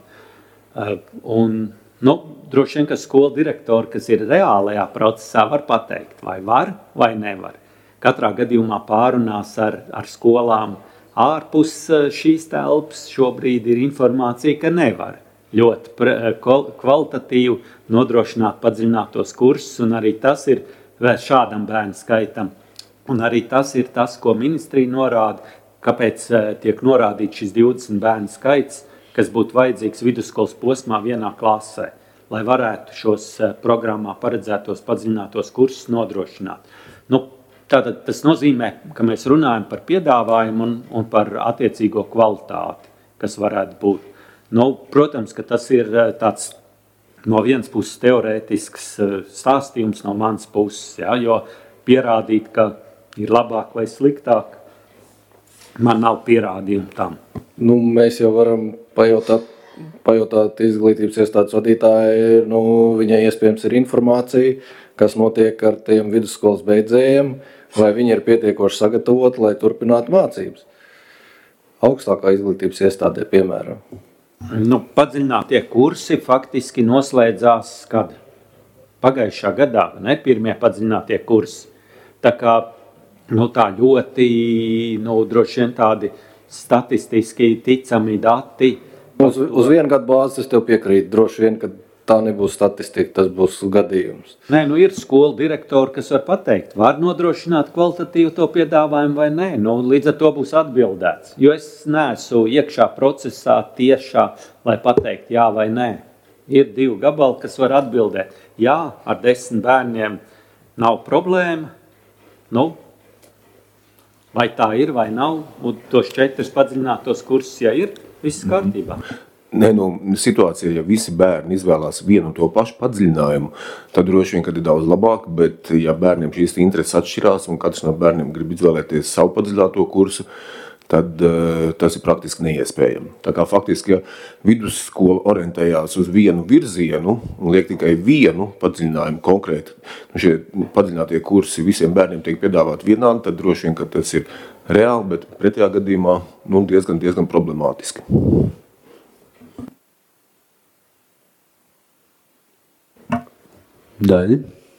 Droši vien, ka skola direktori, kas ir reālajā procesā, var pateikt, vai var vai nevar. Katrā gadījumā pārunās ar skolām ārpus šīs telpas. Šobrīd ir informācija, ka nevar ļoti kvalitatīvi nodrošināt padziļinātos kursus, un arī tas ir šādam bērnu skaitam. Un arī tas ir tas, ko ministrija norāda, kāpēc tiek norādīts šis 20 bērnu skaits, kas būtu vajadzīgs vidusskolas posmā vienā klasē, lai varētu šos programmā paredzētos padziļinātos kursus nodrošināt. Tātad tas nozīmē, ka mēs runājam par piedāvājumu un par attiecīgo kvalitāti, kas varētu būt. Nu, protams, ka tas ir tāds no vienas puses teorētisks stāstījums no manas puses, ja, jo pierādīt, ka ir labāk vai sliktāk, man nav pierādījumu tam. Nu, mēs jau varam pajautāt izglītības iestādes vadītāji, nu, viņai iespējams ir informācija, kas notiek ar tiem vidusskolas beidzējiem, vai viņi ir pietiekoši sagatavoti, lai turpinātu mācības. Augstākā izglītības iestādē, piemēram. Nu, padziļinātie kursi faktiski noslēdzās kad? Pagājušā gadā, ne? Pirmie padziļinātie kursi. Tā kā tā ļoti, droši vien tādi statistiski ticami dati. Uz vienu gadu bāzes es tev piekrītu, droši vien, ka tā nebūs statistika, tas būs gadījums. Nē, ir skolu direktori, kas var pateikt, var nodrošināt kvalitatīvu to piedāvājumu vai nē. Līdz ar to būs atbildēts, jo es neesmu iekšā procesā tiešā, lai pateikt jā vai nē. Ir 2 gabali, kas var atbildēt. Jā, ar 10 bērniem nav problēma. Vai tā ir vai nav, un tos 4 padziļinātos kursus, ja ir, viss kārtībā. Nē, situācija, ja visi bērni izvēlās vienu un to pašu padziļinājumu, tad droši vien, kad ir daudz labāk, bet ja bērniem šīs intereses atšķirās un katrs no bērniem grib izvēlēties savu padziļināto kursu, tad tas ir praktiski neiespējami. Tā kā faktiski, ja vidusskola orientējās uz vienu virzienu un liek tikai vienu padziļinājumu konkrēti, šie padziļinātie kursi visiem bērniem tiek piedāvāt vienādi, tad droši vien, ka tas ir reāli, bet pretējā gadījumā diezgan problemātiski. Daļi.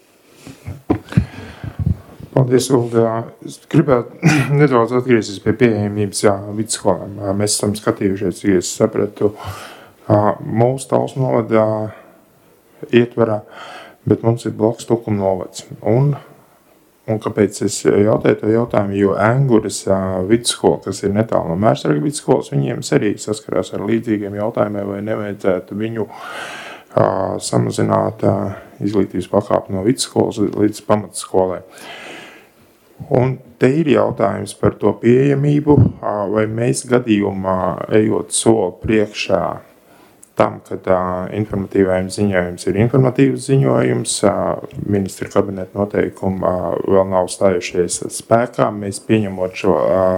Paldies, Ulda. Es gribētu nedaudz atgriezties pie pieejamības vidusskolām. Mēs esam skatījušies, ja es sapratu, mūsu Talsu novadā ietverā, bet mums ir bloks Tukuma novads. Un kāpēc es jautāju to jautājumu, jo Enguras vidusskola, kas ir netālu no Mērsraga vidusskolas, viņiem arī saskarās ar līdzīgiem jautājumiem, vai nevajadzētu viņu samazināt izglītības pakāpi no vidusskolas līdz pamatskolai. Un te ir jautājums par to pieejamību, vai mēs gadījumā ejot soli priekšā tam, kad informatīvajiem ziņojums ir informatīvs ziņojums, ministra kabineta noteikumi vēl nav stājušies spēkā, mēs pieņemot šo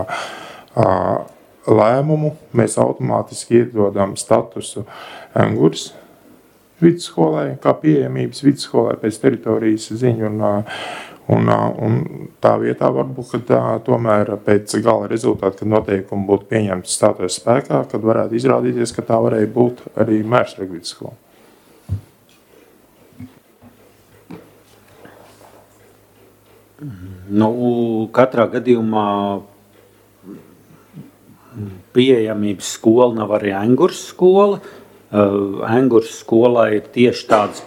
lēmumu, mēs automātiski iedodam statusu Enguras vidusskolai, kā pieejamības vidusskolai pēc teritorijas ziņu, un tā vietā varbūt, kad tomēr pēc gala rezultāta, kad noteikumi būtu pieņemti stātos spēkā, kad varētu izrādīties, ka tā varēja būt arī Mērsraga vidusskola. Katrā gadījumā pieejamības skola nav arī Enguras skola. Enguras skolā ir tieši tāda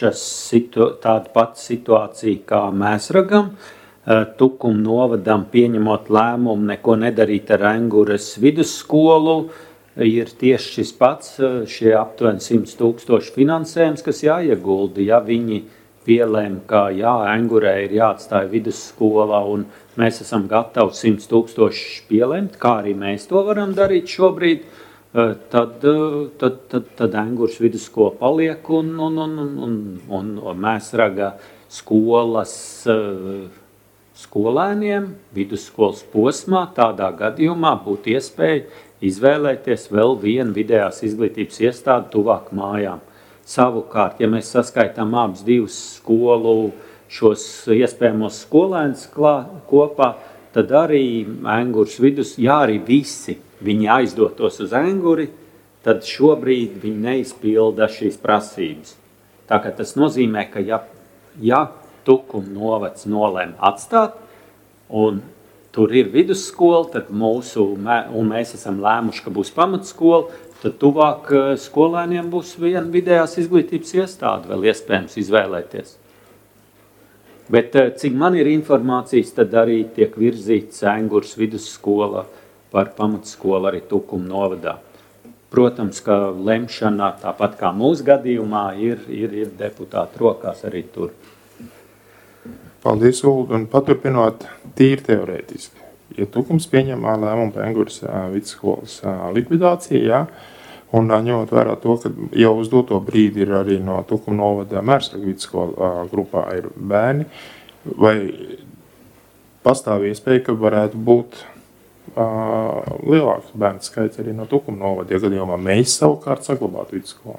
pati situācija kā Mēsragam. Tukuma novadam pieņemot lēmumu neko nedarīt ar Enguras vidusskolu, ir tieši šis pats, šie aptuveni 100 000 finansējums, kas jāiegulda, ja viņi pielēma, ka Engurai ir jāatstāja vidusskola un mēs esam gatavi 100 000 pielēmt, kā arī mēs to varam darīt šobrīd. Tad Enguras vidusskola paliek un Mēsraga skolas skolēniem vidusskolas posmā tādā gadījumā būtu iespēja izvēlēties vēl vienu vidējās izglītības iestādi tuvāk mājām. Savukārt, ja mēs saskaitām abas 2 skolu šos iespējamos skolēnus kopā, tad arī Enguras arī visi viņi aizdotos uz Enguri, tad šobrīd viņi neizpilda šīs prasības. Tā kā tas nozīmē, ka ja Tukuma novads nolēma atstāt, un tur ir vidusskola, tad un mēs esam lēmuši, ka būs pamatskola, tad tuvāk skolēniem būs viena vidējās izglītības iestāde vēl iespējams izvēlēties. Bet cik man ir informācijas, tad arī tiek virzīts Enguras vidusskola par pamatskolu arī Tukuma novadā. Protams, ka lemšana, tāpat kā mūsu gadījumā, ir deputātu rokās arī tur. Paldies, Ulda, un paturpinot tīri teorētiski. ja Tukums pieņem lēmumu par Enguras vidusskolas likvidāciju, jā, un ņemot vērā to, ka jau uz doto brīdi ir arī no Tukuma novada Mērsraga vidusskola grupā ir bērni, vai pastāv iespēja, ka varētu būt lielāks bērnu skaits arī no Tukuma novada, ja gadījumā mēs savukārt saglabātu vidusskolu?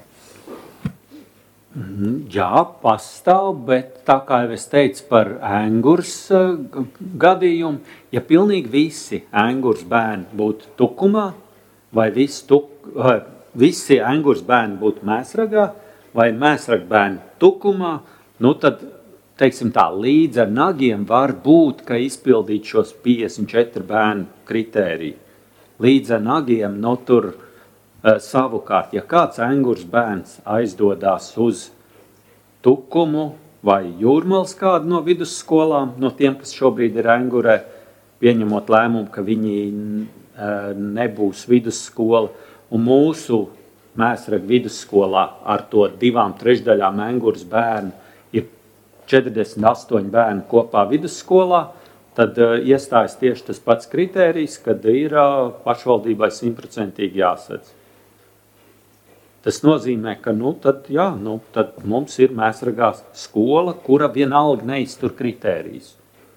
Jā, pastāv, bet tā kā jau es teicu par Engurs gadījumu, ja pilnīgi visi Engurs bērni būtu Tukumā, vai visi Engurs bērni būtu Mēsragā, vai Mēsraga bērni Tukumā, nu tad, teiksim tā, līdz ar nagiem var būt, ka izpildīt šos 54 bērnu kritēriju. Līdz ar nagiem, nu tur savukārt, ja kāds Engurs bērns aizdodās uz Tukumu vai Jūrmals kādu no vidusskolām, no tiem, kas šobrīd ir Engurē, pieņemot lēmumu, ka viņi nebūs vidusskola, un mūsu Mēsraga vidusskolā ar to 2/3 Engurs bērnu ir 48 bērni kopā vidusskolā, tad iestājas tieši tas pats kritērijs, kad ir pašvaldībai 100% jāsadz. Tas nozīmē, ka tad mums ir Mēsragā skola, kura vienalga neiztur kritērijus.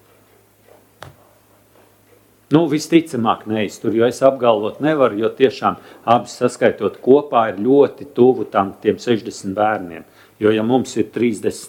Visticamāk neiztur, jo es apgalvot nevaru, jo tiešām abas saskaitot kopā ir ļoti tuvu tiem 60 bērniem. Jo ja mums ir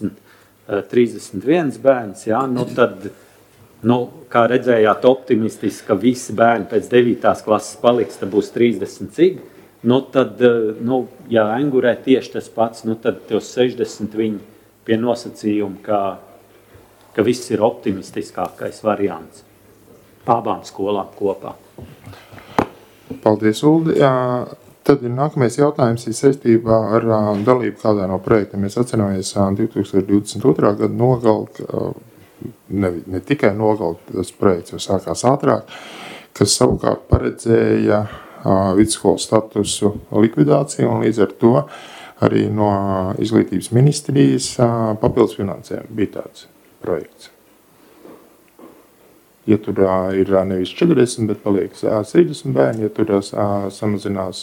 31 bērns, jā, tad, kā redzējāt optimistiski, ka visi bērni pēc 9. klases paliks, tad būs 30 cik. Tad, ja Engurē tieši tas pats, tad tos 60 viņi pie nosacījuma, ka viss ir optimistiskākais variants abām skolām kopā. Paldies, Uldi. Tad ir nākamais jautājums saistībā ar dalību kādā no projektiem. Mēs atceramies 2022. gada nogali, ne tikai nogali, tas projekts jau sākās ātrāk, kas savukārt paredzēja vidusskolas statusu likvidāciju, un līdz ar to arī no izglītības ministrijas papildus finansējuma bija tāds projekts. Ja tur ir nevis 40, bet paliek 60 bērni, ja tur samazinās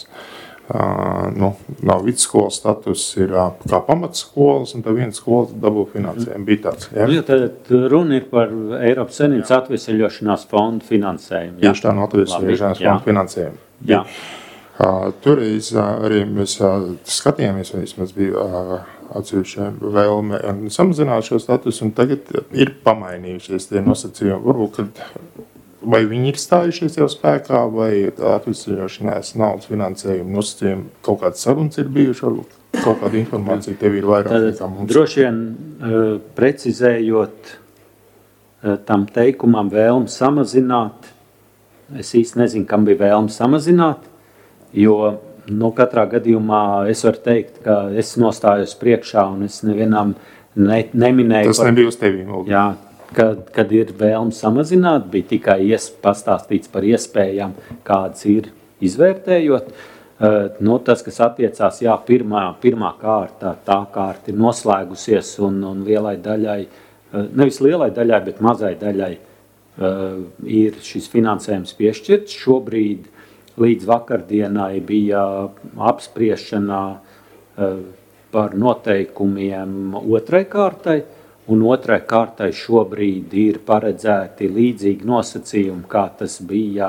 nav vidusskolas status, ir kā pamatskolas, un tā viena skola dabū finansējumu. Bija tāds, ja? Tad runa ir par Eiropas Savienības atveseļošanās fondu finansējumu. Tieši tā no atveseļošanās fondu finansējumu. Jā. Toreiz arī mēs skatījāmies, vai vismaz bija atsevišķa vēlme samazināt šo statusu, un tagad ir pamainījušies tie nosacījumi. Varbūt, vai viņi ir stājušies jau spēkā, vai atveseļošanās naudas finansējuma nosacījumi kaut kāds sarunas ir bijuši, varbūt kaut kāda informācija tev ir vairāk nekā mums. Droši vien precizējot tam teikumam vēlmi samazināt, es īsti nezinu, kam bija vēlme samazināt, jo katrā gadījumā es varu teikt, ka es nostājos priekšā un es nevienam neminēju. Tas nebija uz tevīm. Jā, kad ir vēlme samazināt, bija tikai pastāstīts par iespējām, kādas ir izvērtējot. Tas, kas attiecās, pirmā kārta, tā kārta ir noslēgusies un lielai daļai, nevis lielai daļai, bet mazai daļai ir šis finansējums piešķirts. Šobrīd līdz vakardienai bija apspriešanā par noteikumiem otrai kārtai, un otrai kārtai šobrīd ir paredzēti līdzīgi nosacījumi, kā tas bija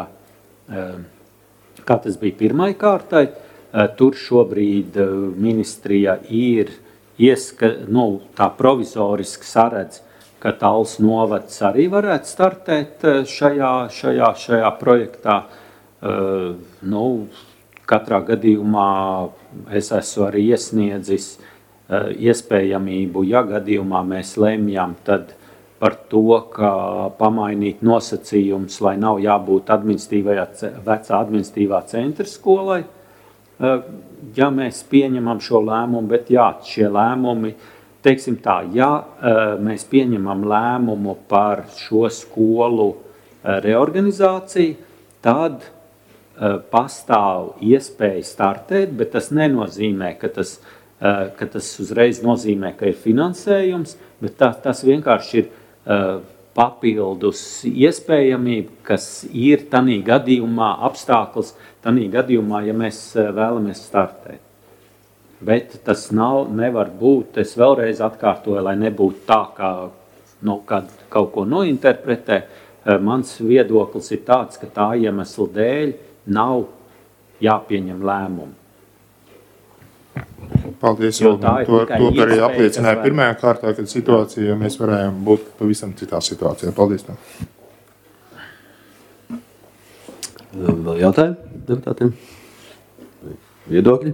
pirmai kārtai. Tur šobrīd ministrija ir tā provizoriski saredz, ka Talls novads arī varētu startēt šajā projektā. Katrā gadījumā es esmu arī iesniedzis iespējamību, ja gadījumā mēs lemjam, tad par to, ka pamainīt nosacījumus, lai nav jābūt vecā administratīvā centra skolai, ja mēs pieņemam šo lēmumu, bet šie lēmumi, teiksim tā, ja mēs pieņemam lēmumu par šo skolu reorganizāciju, tad pastāv iespēja startēt, bet tas nenozīmē, ka tas uzreiz nozīmē, ka ir finansējums, bet tas vienkārši ir papildus iespējamība, kas ir tanī gadījumā apstākļus, tanī gadījumā, ja mēs vēlamies startēt. Bet tas nevar būt, es vēlreiz atkārtoju, lai nebūtu tā, kā kad kaut ko nointerpretē. Mans viedoklis ir tāds, ka tā iemesla dēļ nav jāpieņem lēmumu. Paldies, jo to arī apliecināja pirmajā kārtā, kad situācija, mēs varējām būt pavisam citā situācijā. Paldies. Vēl jautājumi deputātiem? Viedokļi?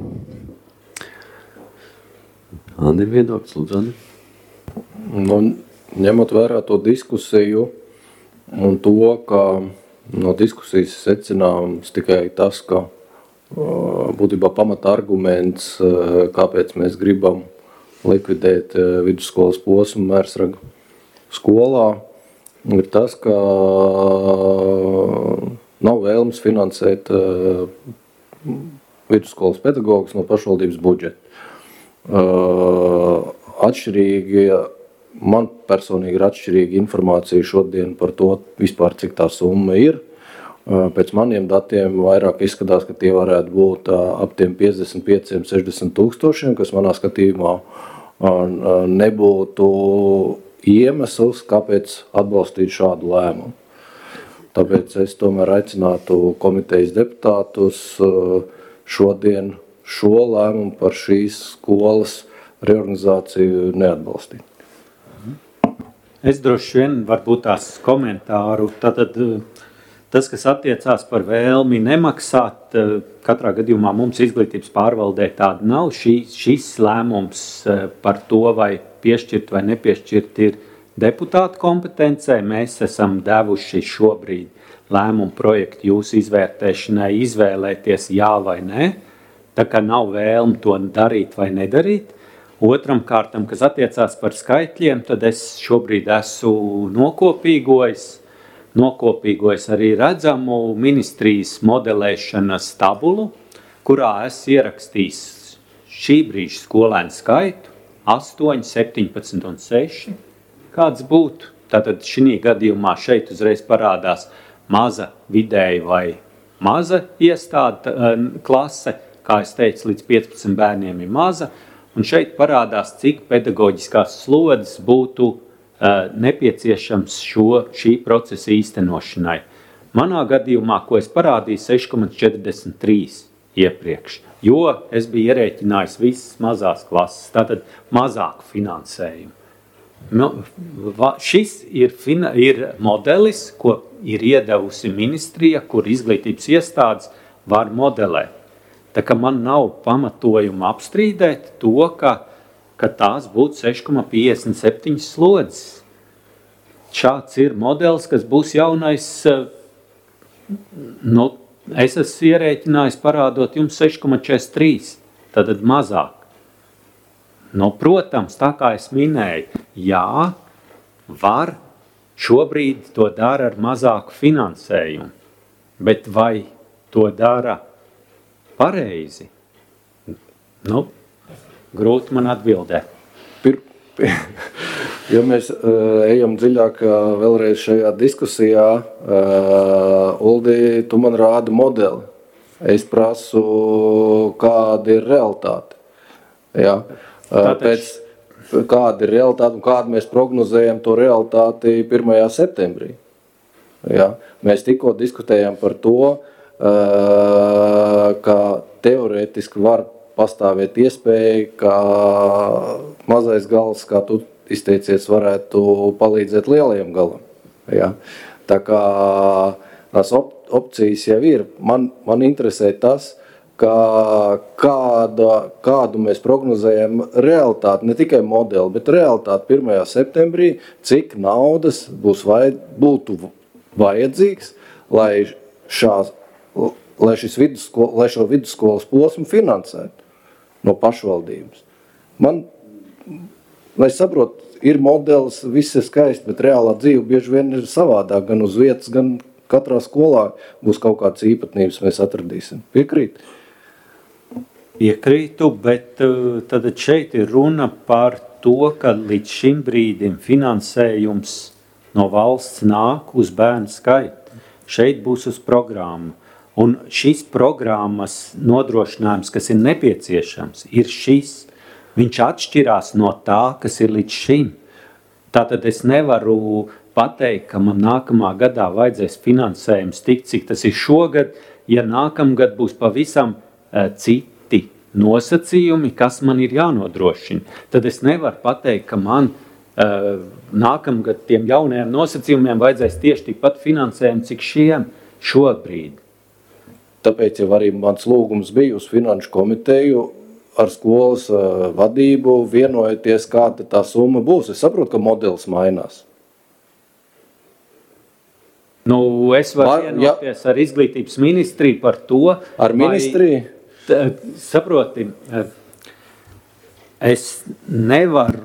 Andi ir viedoklis, lūdzu, Andi. Ņemot vērā to diskusiju un to, ka no diskusijas secināms tikai tas, ka būtībā pamata arguments, kāpēc mēs gribam likvidēt vidusskolas posmu Mērsraga skolā, ir tas, ka nav vēlmes finansēt vidusskolas pedagogus no pašvaldības budžeta. Atšķirīgi, man personīgi ir atšķirīga informācija šodien par to vispār, cik tā summa ir. Pēc maniem datiem vairāk izskatās, ka tie varētu būt ap tiem 55-60 tūkstošiem, kas manā skatījumā nebūtu iemesls, kāpēc atbalstīt šādu lēmumu. Tāpēc es tomēr aicinātu komitejas deputātus šodien šo lēmumu par šīs skolas reorganizāciju neatbalstīt. Es droši vien varbūt tās komentāru. Tātad tas, kas attiecās par vēlmi nemaksāt, katrā gadījumā mums izglītības pārvaldē tāda nav. Šis lēmums par to, vai piešķirt vai nepiešķirt, ir deputātu kompetencē. Mēs esam devuši šobrīd lēmumu projektu jūsu izvērtēšanai, izvēlēties jā vai nē. Tā kā nav vēlme to darīt vai nedarīt. Otram kārtam, kas attiecās par skaitļiem, tad es šobrīd esmu nokopīgojis arī redzamu ministrijas modelēšanas tabulu, kurā es ierakstījis šī brīža skolēnu skaitu 8, 17 un 6. Kāds būtu? Tātad šī gadījumā šeit uzreiz parādās maza, vidēja vai maza iestāde klase. Kā es teicu, līdz 15 bērniem ir maza. Un šeit parādās, cik pedagoģiskās slodzes būtu nepieciešams šī procesa īstenošanai. Manā gadījumā, ko es parādīju, 6,43 iepriekš, jo es biju ierēķinājis visas mazās klases, tātad mazāku finansējumu. Šis ir modelis, ko ir iedevusi ministrija, kur izglītības iestādes var modelēt. Tā kā man nav pamatojuma apstrīdēt to, ka tās būtu 6,57 slodzes. Šāds ir modelis, kas būs jaunais, es esmu ierēķinājis parādot jums 6,43, tad mazāk. Protams, tā kā es minēju, jā, var šobrīd to dara ar mazāku finansējumu, bet vai to dara pareizi? Grūti man atbildēt. Ja mēs ejam dziļāk vēlreiz šajā diskusijā, Uldi, tu man rādi modeli. Es prasu, kāda ir realitāte. Jā. Kāda ir realitāte un kādu mēs prognozējam to realitāti 1. septembrī. Jā. Mēs tikko diskutējām par to, ka teorētiski var pastāvēt iespēja, ka mazais gals, kā tu izteicies, varētu palīdzēt lielajam galam. Ja? Tā kā tās opcijas jau ir. Man interesē tas, kādu mēs prognozējam realitāti, ne tikai modeli, bet realitāti 1. septembrī, cik naudas būtu vajadzīgs, lai šo vidusskolas posmu finansētu no pašvaldības. Lai saprot, ir modelis, viss ir skaisti, bet reālā dzīve bieži vien ir savādāk, gan uz vietas, gan katrā skolā būs kaut kādas īpatnības, mēs atradīsim. Piekrīt? Piekrītu, bet tad šeit ir runa par to, ka līdz šim brīdim finansējums no valsts nāk uz bērnu skaitu. Šeit būs uz programmu. Un šīs programmas nodrošinājums, kas ir nepieciešams, ir šis. Viņš atšķirās no tā, kas ir līdz šim. Tātad es nevaru pateikt, ka man nākamā gadā vajadzēs finansējums tik, cik tas ir šogad, ja nākamgad būs pavisam citi nosacījumi, kas man ir jānodrošina. Tad es nevaru pateikt, ka man nākamgad tiem jaunajiem nosacījumiem vajadzēs tieši tikpat finansējumu, cik šiem šobrīd. Tāpēc jau arī mans lūgums bija uz finanšu komiteju ar skolas vadību vienojoties, kāda tā summa būs. Es saprotu, ka modelis mainās. Nu, es varu vienoties ar izglītības ministriju par to. Ar ministriju? Saproti, es nevaru...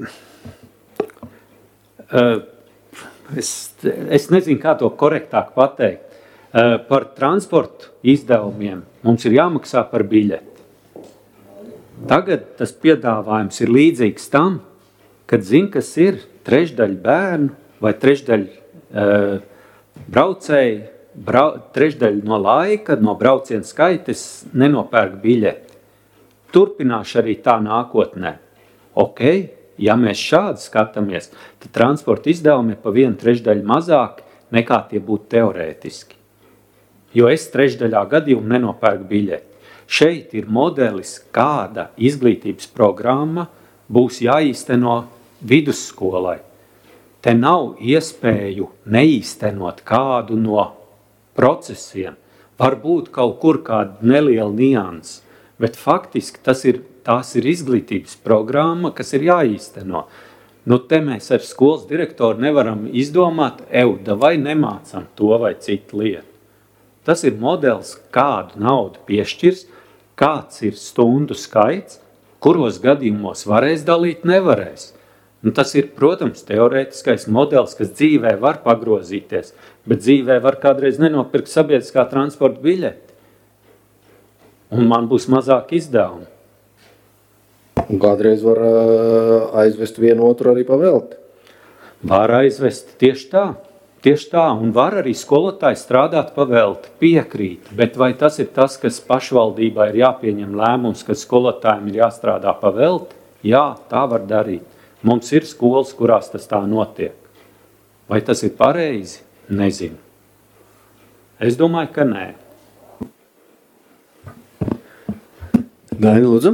Es nezinu, kā to korektāk pateikt. Par transportu izdevumiem mums ir jāmaksā par biļeti. Tagad tas piedāvājums ir līdzīgs tam, kad zin, kas ir trešdaļa bērnu vai trešdaļa braucēji, trešdaļa no laika, no brauciena skaites nenopērk biļeti. Turpināšu arī tā nākotnē. Ok, ja mēs šādi skatāmies, tad transporta izdevumi ir pa 1/3 mazāk nekā tie būtu teorētiski. Jo es trešdaļā gadījumu nenopērku biļeti. Šeit ir modelis, kāda izglītības programma būs jāīsteno vidusskolai. Te nav iespēju neīstenot kādu no procesiem. Varbūt kaut kur kāda neliela nianses, bet faktiski tās ir izglītības programma, kas ir jāīsteno. Nu, te mēs ar skolas direktoru nevaram izdomāt, vai nemācam to vai citu lietu. Tas ir modelis, kādu naudu piešķirs, kāds ir stundu skaits, kuros gadījumos varēs dalīt, nevarēs. Nu, tas ir, protams, teorētiskais modelis, kas dzīvē var pagrozīties, bet dzīvē var kādreiz nenopirkt sabiedriskā transporta biļeti. Un man būs mazāk izdevumi. Un kādreiz var aizvest vienu otru arī pavelti. Var aizvest tieši tā. Tieši tā, un var arī skolotāji strādāt pavelti, piekrīt, bet vai tas ir tas, kas pašvaldībā ir jāpieņem lēmums, ka skolotājiem ir jāstrādā pavelti? Jā, tā var darīt. Mums ir skolas, kurās tas tā notiek. Vai tas ir pareizi? Nezinu. Es domāju, ka nē. Daini, lūdzu.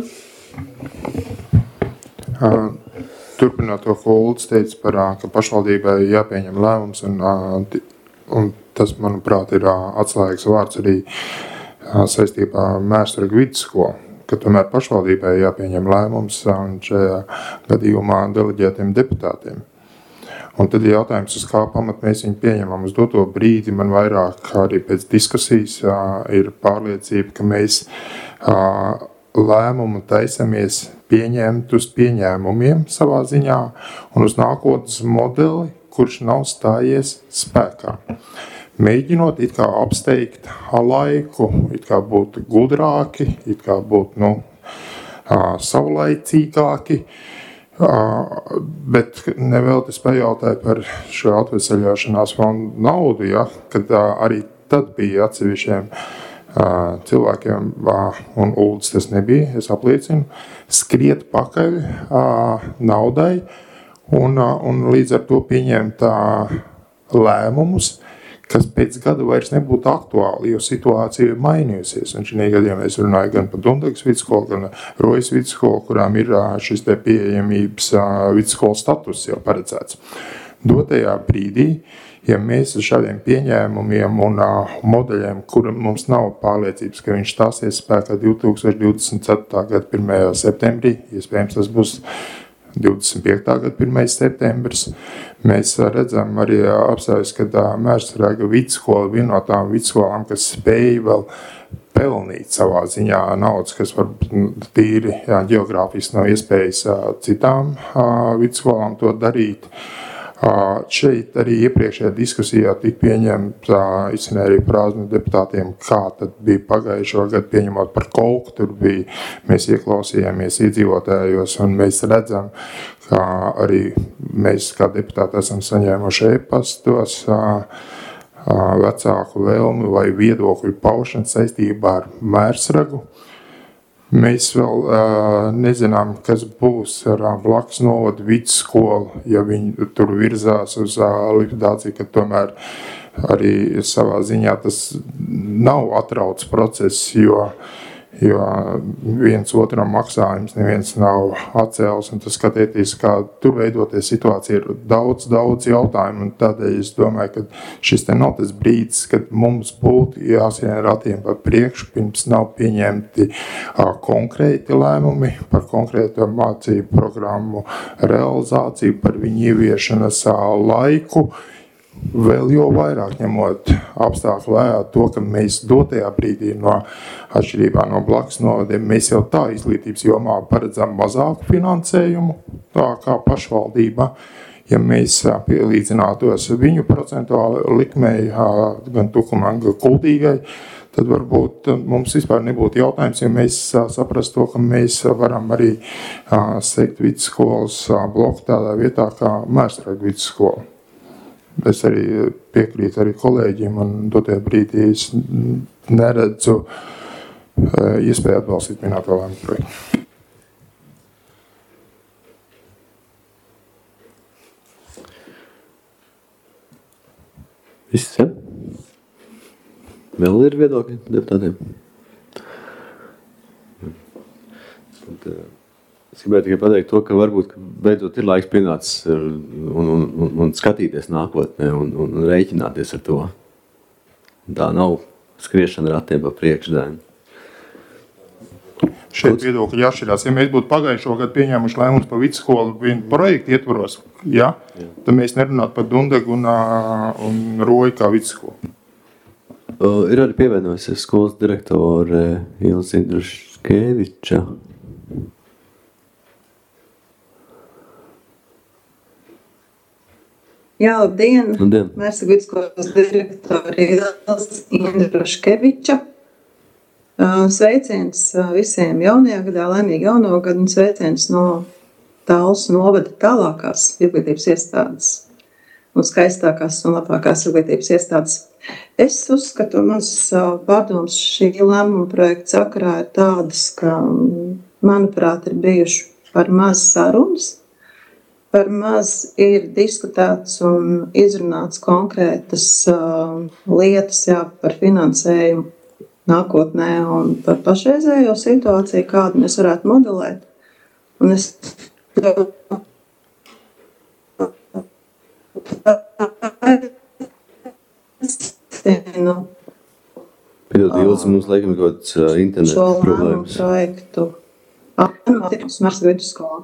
Turpināt to, ko Uldis teica par, ka pašvaldībai jāpieņem lēmums, un tas, manuprāt, ir atslēgas vārds arī saistībā ar Mērsturgu vidusskolu, ka tomēr pašvaldībai jāpieņem lēmums un šajā gadījumā deleģētiem deputātiem. Un tad ir jautājums, uz kā pamat mēs viņu pieņemam. Uz doto brīdi man vairāk arī pēc diskusijas ir pārliecība, ka mēs lēmumu taisamies pieņemt uz pieņēmumiem savā ziņā un uz nākotnes modeli, kurš nav stājies spēkā. Mēģinot it kā apsteigt laiku, it kā būt gudrāki, it kā būt savlaicīgāki, bet nevēlties pajautāju par šo atvesaļošanās fondu naudu, ja, kad arī tad bija atsevišķiem cilvēkiem, un Uldis tas nebija, es apliecinu, skriet pakaļ naudai un līdz ar to pieņemt lēmumus, kas pēc gada vairs nebūtu aktuāli, jo situācija ir mainījusies. Un šī gadījumā es runāju gan par Dundagas vidusskolu, gan Rojas vidusskolu, kurām ir šis te pieejamības vidusskolas status jau paredzēts. Dotajā brīdī, ja mēs ar šādiem pieņēmumiem un modeļiem, kur mums nav pārliecības, ka viņš stāsies spēkā 2024. gada 1. septembrī, iespējams tas būs 25. gada 1. septembris, mēs redzam arī apstājas, ka Mērsturga vidusskola viena no tām vidusskolām, kas spēja vēl pelnīt savā ziņā naudas, kas var tīri ģeogrāfiski nav iespējas citām vidusskolām to darīt. Šeit arī iepriekšējā diskusijā tika pieņemta izcinēja arī prāzmu deputātiem, kā tad bija pagājušo gadu pieņemot par kolku, tur bija, mēs ieklausījāmies iedzīvotājos un mēs redzam, kā arī mēs kā deputāti esam saņēmuši e-pastos vecāku vēlmi vai viedokļu paušanu saistībā ar Mērsragu. Mēs vēl nezinām, kas būs ar blakus novadu vidusskolu, ja viņi tur virzās uz likvidāciju, ka tomēr arī savā ziņā tas nav atrauts process, jo viens otram maksājums neviens nav atcēlis, un tas skatieties, kā tur veidoties situācija ir daudz jautājumu, un tādēļ es domāju, ka šis te nav tas brīdis, kad mums būtu jāsien ratiem pa priekšu, pirms nav pieņemti konkrēti lēmumi par konkrēto mācību programmu realizāciju, par viņu ieviešanas laiku, vēl jau vairāk ņemot apstākļu vērā to, ka mēs dotajā brīdī atšķirībā no blakus novadiem, mēs jau tā izglītības jomā paredzam mazāku finansējumu, tā kā pašvaldība. Ja mēs pielīdzinātos viņu procentuāli likmei, gan tukumam, gan kuldīgai, tad varbūt mums vispār nebūtu jautājums, ja mēs saprast to, ka mēs varam arī sekt vidusskolas bloku tādā vietā kā Mērsraga vidusskola. Es arī piekrītu arī kolēģiem, un dotajā brīdī es neredzu iespēju atbalstīt minēto lēmumu projektu. Viss, ja? Vēl ir viedokļi deputātiem? Es gribēju tikai pateikt to, ka varbūt beidzot ir laiks pienācis un skatīties nākotnē un rēķināties ar to. Tā nav skriešana ratiem pa priekšdēļu. Šeit viedokļi atšķirās. Ja mēs būtu pagājušo gadu pieņēmuši lēmumus par vidusskolu vienu projektu ietvaros, tad mēs nerunātu par Dundegu un Roju kā vidusskolu. Ir arī pievienojusies skolas direktore Ilze Indruškeviča. Jā, labdien! Labdien! Mērsraga vidusskolas direktore Ilze Indruškeviča. Sveiciens visiem jaunajā gadā, laimīgi jauno gadu un sveiciens no Talsu novada tālākās izglītības iestādes un skaistākās un labākās izglītības iestādes. Es uzskatu, mans pārdoms šī lēmuma projekta sakarā ir tādas, ka, manuprāt, ir bijuši par maz sarunas, par maz ir diskutēts un izrunāts konkrētas lietas par finansējumu nākotnē un par pašreizējo situāciju, kādu mēs varētu modelēt. Un es Piedod, Ilze, mums laikam kaut kāds interneta problēmas. Šo projektu attīstības Mērsraga vidusskolā.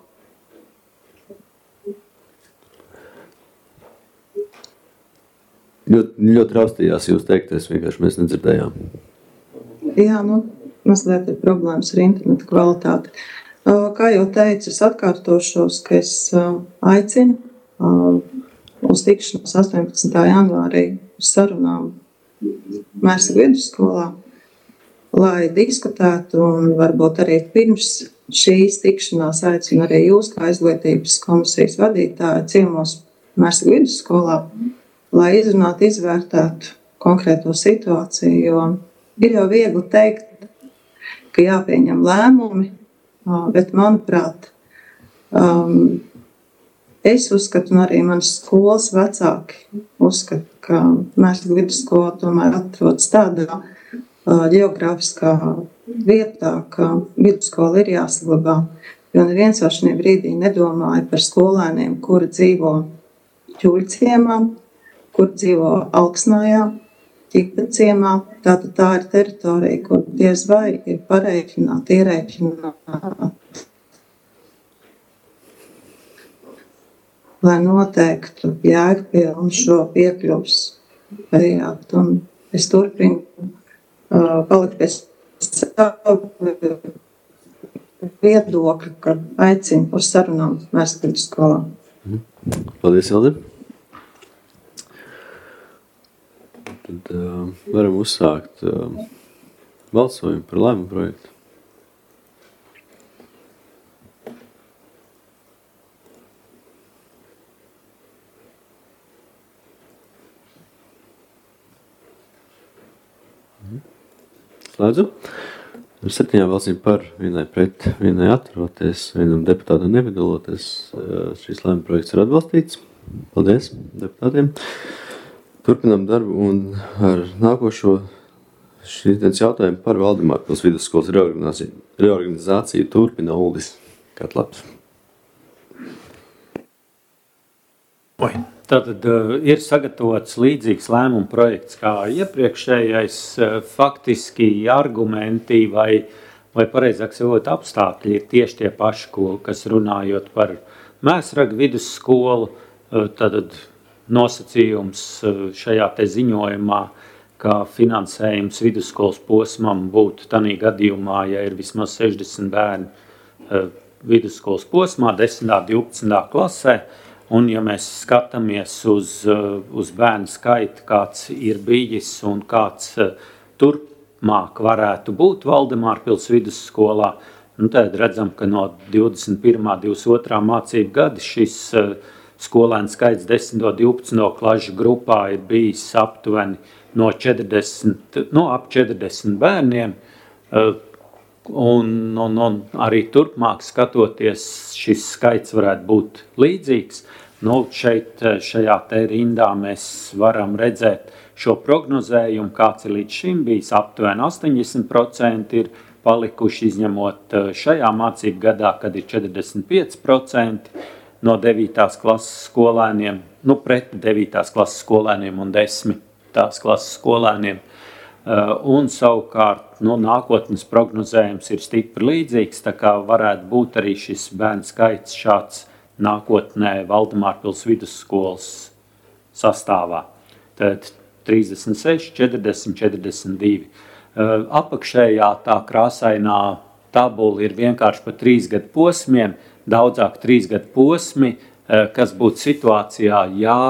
Ļoti raustījās jūs teiktais, vienkārši mēs nedzirdējām. Jā, mazliet ir problēmas ar interneta kvalitāti. Kā jau teicu, es atkārtošos, ka es aicinu uz tikšanos 18. janvārī uz sarunām Mērsraga vidusskolā, lai diskutētu un varbūt arī pirms šīs tikšanās aicinu arī jūs, kā izglītības komisijas vadītāji, ciemos Mērsraga vidusskolā, lai izrunātu, izvērtētu konkrēto situāciju, jo ir jau viegli teikt, ka jāpieņem lēmumi, bet, manuprāt, es uzskatu, un arī manas skolas vecāki uzskata, ka Mērsraga vidusskola tomēr atrodas tādā ģeogrāfiskā vietā, ka vidusskola ir jāsaglabā, jo neviens vēl šajā brīdī nedomāja par skolēniem, kuri dzīvo Ķuļciemā, kur dzīvo Alksnājā, Ķikpaciemā. Tātad tā ir teritorija, kur diez vai ir pareiķināt, ierēķināt, lai noteiktu jēgpilnu šo piekļuvs periodu. Un es turpinu palikt pie savu viedokļu, ka aicinu uz sarunām Mērsraga vidusskolā. Paldies, Ilze. Tad varam uzsākt balsojumu par lēmumu projektu. Slēdzu. Ar 7 balsīm par, 1 pret, 1 atturoties, 1 deputātam nepiedaloties. Šis lēmuma projekts ir atbalstīts. Paldies deputātiem. Turpinām darbu un ar nākošo šīs dienas jautājumu par Valdemārpils vidusskolas reorganizāciju turpina Uldis Katlaps. Tātad ir sagatavots līdzīgs lēmuma projekts kā iepriekšējais, faktiski argumenti vai pareizāk sakot apstākļi ir tieši tie paši, kas runājot par Mēsraga vidusskolu, tātad nosacījums šajā te ziņojumā, ka finansējums vidusskolas posmam būtu tādā gadījumā, ja ir vismaz 60 bērni vidusskolas posmā, 10. 12. klasē, un ja mēs skatāmies uz bērnu skaitu, kāds ir bijis un kāds turpmāk varētu būt Valdemārpils vidusskolā, tad redzam, ka no 21. 22. mācību gada šis skolēnu skaits 10. 12. klašu grupā ir bijis aptuveni ap 40 bērniem, un arī turpmāk skatoties šis skaits varētu būt līdzīgs. Šajā te rindā mēs varam redzēt šo prognozējumu, kāds ir līdz šim bijis, aptuveni 80% ir palikuši, izņemot šajā mācību gadā, kad ir 45% no 9. klases skolēniem, pret 9. klases skolēniem un 10. klases skolēniem. Un savukārt nākotnes prognozējums ir stipri līdzīgs, tā kā varētu būt arī šis bērnu skaits šāds nākotnē Valdemārpils vidusskolas sastāvā. Tad 36, 40, 42. Apakšējā tā krāsainā tabula ir vienkārši pa 3 gadu posmiem, daudzāk 3 gadu posmi, kas būtu situācijā,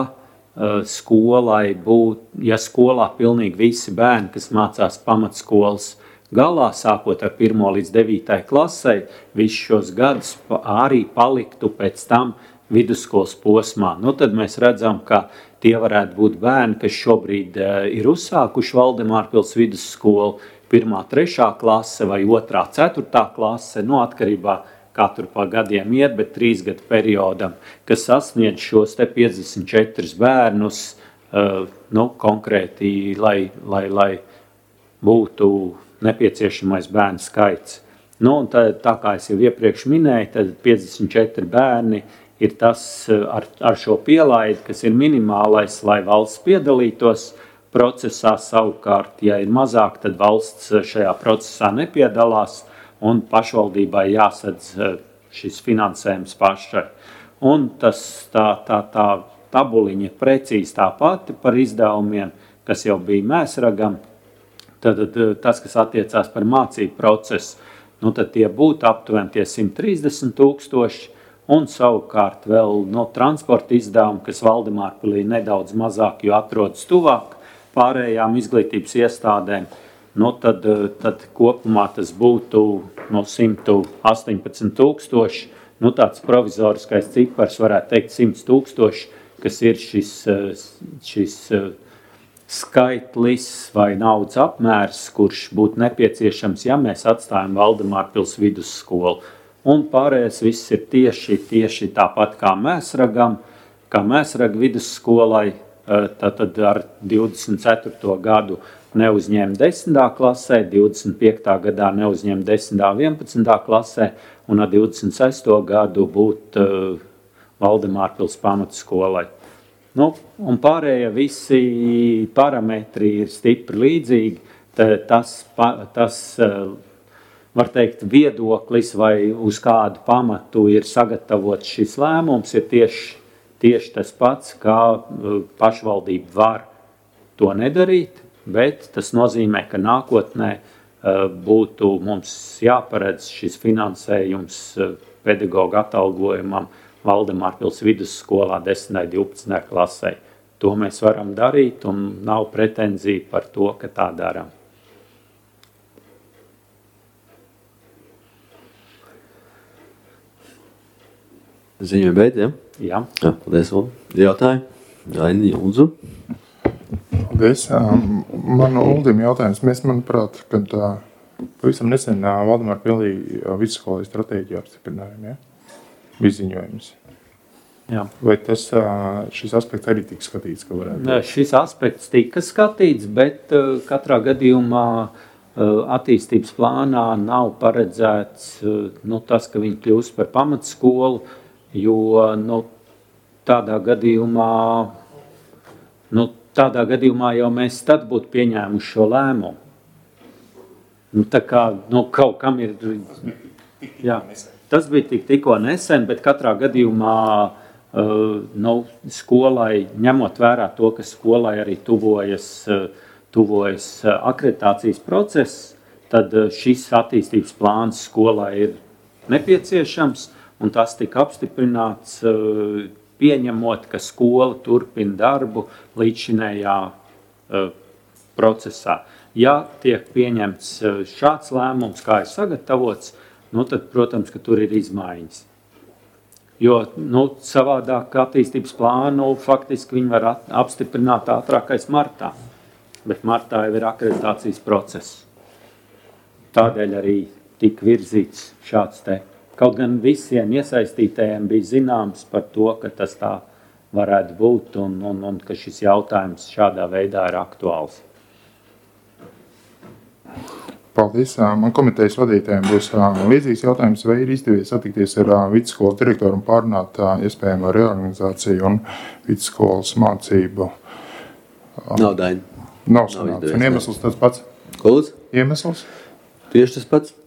ja skolā pilnīgi visi bērni, kas mācās pamatskolas galā, sākot ar 1. līdz 9. klasei, visus šos gadus arī paliktu pēc tam vidusskolas posmā. Tad mēs redzam, ka tie varētu būt bērni, kas šobrīd ir uzsākuši Valdemārpils vidusskolu, 1. 3. klase vai 2. 4. klase, atkarībā kā tur pa gadiem iet, bet 3 gadu periodam, kas sasniedz šos te 54 bērnus, konkrēti, lai būtu nepieciešamais bērnu skaits. Tā kā es jau iepriekš minēju, tad 54 bērni ir tas ar šo pielaidi, kas ir minimālais, lai valsts piedalītos procesā. Savukārt, ja ir mazāk, tad valsts šajā procesā nepiedalās un pašvaldībai jāsadz šis finansējums pašai. Un tā tabuliņa ir precīzi tā pati par izdevumiem, kas jau bija Mēsragam. Tad tas, kas attiecās par mācību procesu, tad tie būtu aptuveni tie 130 000, un savukārt vēl transporta izdevumi, kas Valdemārpilī nedaudz mazāk, jo atrodas tuvāk pārējām izglītības iestādēm, tad kopumā tas būtu 118 000, tāds provizoriskais cipars varētu teikt 100 000, kas ir šis skaitlis vai naudas apmērs, kurš būtu nepieciešams, ja mēs atstājam Valdemārpils vidusskolu. Un pārējais viss ir tieši tāpat kā Mēsragam, kā Mēsraga vidusskolai, tad ar 24. gadu neuzņēma 10. klasē, 25. gadā neuzņēma 10. 11. klasē, un ar 26. gadu būt Valdemārpils pamatskolai. Un pārējie visi parametri ir stipri līdzīgi. Tas var teikt, viedoklis vai uz kādu pamatu ir sagatavots šis lēmums, ir tieši tas pats, kā pašvaldība var to nedarīt, bet tas nozīmē, ka nākotnē būtu mums jāparedz šis finansējums pedagoģa atalgojumam Valdemārpils vidusskolā 10. 12. klasē. To mēs varam darīt un nav pretenzija par to, ka tā darām. Ziņojumi beidz, ja? Jā. Paldies, Uldi. Jautāju. Aini, Lūdzu. Paldies. Man Uldim jautājums. Mēs, manuprāt, kad pavisam nesen Valdemāra pilī vidusskolas stratēģiju apstiprinājām, ja? Izziņojums. Jā. Vai šis aspekts arī tika skatīts, ka varētu? Šis aspekts tika skatīts, bet katrā gadījumā attīstības plānā nav paredzēts tas, ka viņi kļūst par pamatskolu, jo tādā gadījumā jau mēs tad būtu pieņēmuši šo lēmumu. Tā kā kaut kam ir... Jā, tas bija tikko nesen, bet katrā gadījumā skolai, ņemot vērā to, ka skolai arī tuvojas akreditācijas process, tad šis attīstības plāns skolai ir nepieciešams, un tas tika apstiprināts, pieņemot, ka skola turpina darbu līdzšinējā procesā. Ja tiek pieņemts šāds lēmums, kā ir sagatavots, tad, protams, ka tur ir izmaiņas. Jo savādāk attīstības plānu faktiski viņi var apstiprināt ātrākais martā, bet martā jau ir akreditācijas process. Tādēļ arī tika virzīts šāds te. Kaut gan visiem iesaistītajiem bija zināms par to, ka tas tā varētu būt un ka šis jautājums šādā veidā ir aktuāls. Paldies. Man komitejas vadītājiem būs līdzīgs jautājums, vai ir izdevies satikties ar vidusskolas direktoru un pārunāt iespējamo reorganizāciju un vidusskolas mācību. Nav daļa. Nav sanāks. Un iemesls tas pats? Lūdzu? Iemesls? Tieši tas pats?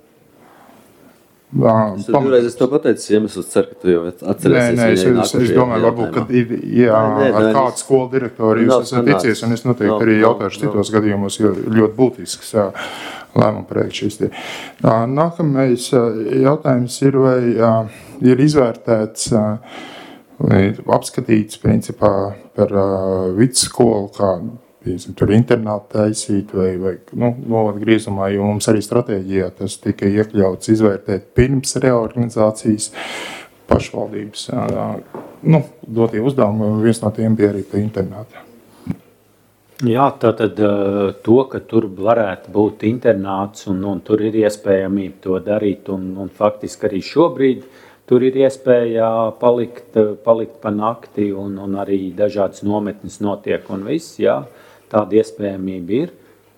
Es to pateicu, iemesls ceru, ka tu jau atcerēsies. Es domāju, varbūt, kad ar kādu skolu direktoru jūs esat ticies, un es noteikti arī jautāšu citos gadījumos, jo ļoti būtisks lēmumu projekts šis. Nākamais jautājums ir, vai ir izvērtēts, vai apskatīts principā par vidusskolu, kā tur internāti taisīt vai novada griezumā, jo mums arī stratēģijā tas tika iekļauts izvērtēt pirms reorganizācijas pašvaldības dotie uzdevumi, viens no tiem bija arī pie internāta. Jā, tātad to, ka tur varētu būt internāts un tur ir iespējamība to darīt un faktiski arī šobrīd tur ir iespēja palikt pa nakti un arī dažādas nometnes notiek un viss, jā. Tāda iespējamība ir,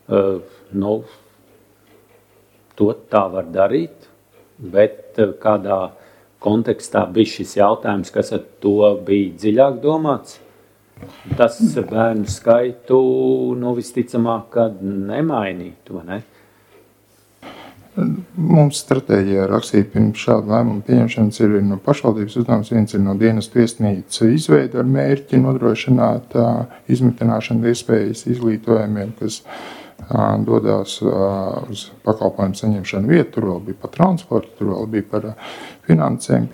to tā var darīt, bet kādā kontekstā bija šis jautājums, kas ar to bija dziļāk domāts, tas bērnu skaitu, visticamāk, kad nemainītu, ne? Mums stratēģijā rakstīt pirms šāda lēmuma pieņemšanas ir no pašvaldības uzdevums, viens ir no dienestu viesnīcu izveida ar mērķi nodrošināt izmitināšanu iespējas izglītojumiem, kas dodās uz pakalpojumu saņemšanu vietu, tur vēl bija par transportu, tur vēl bija par finansēm,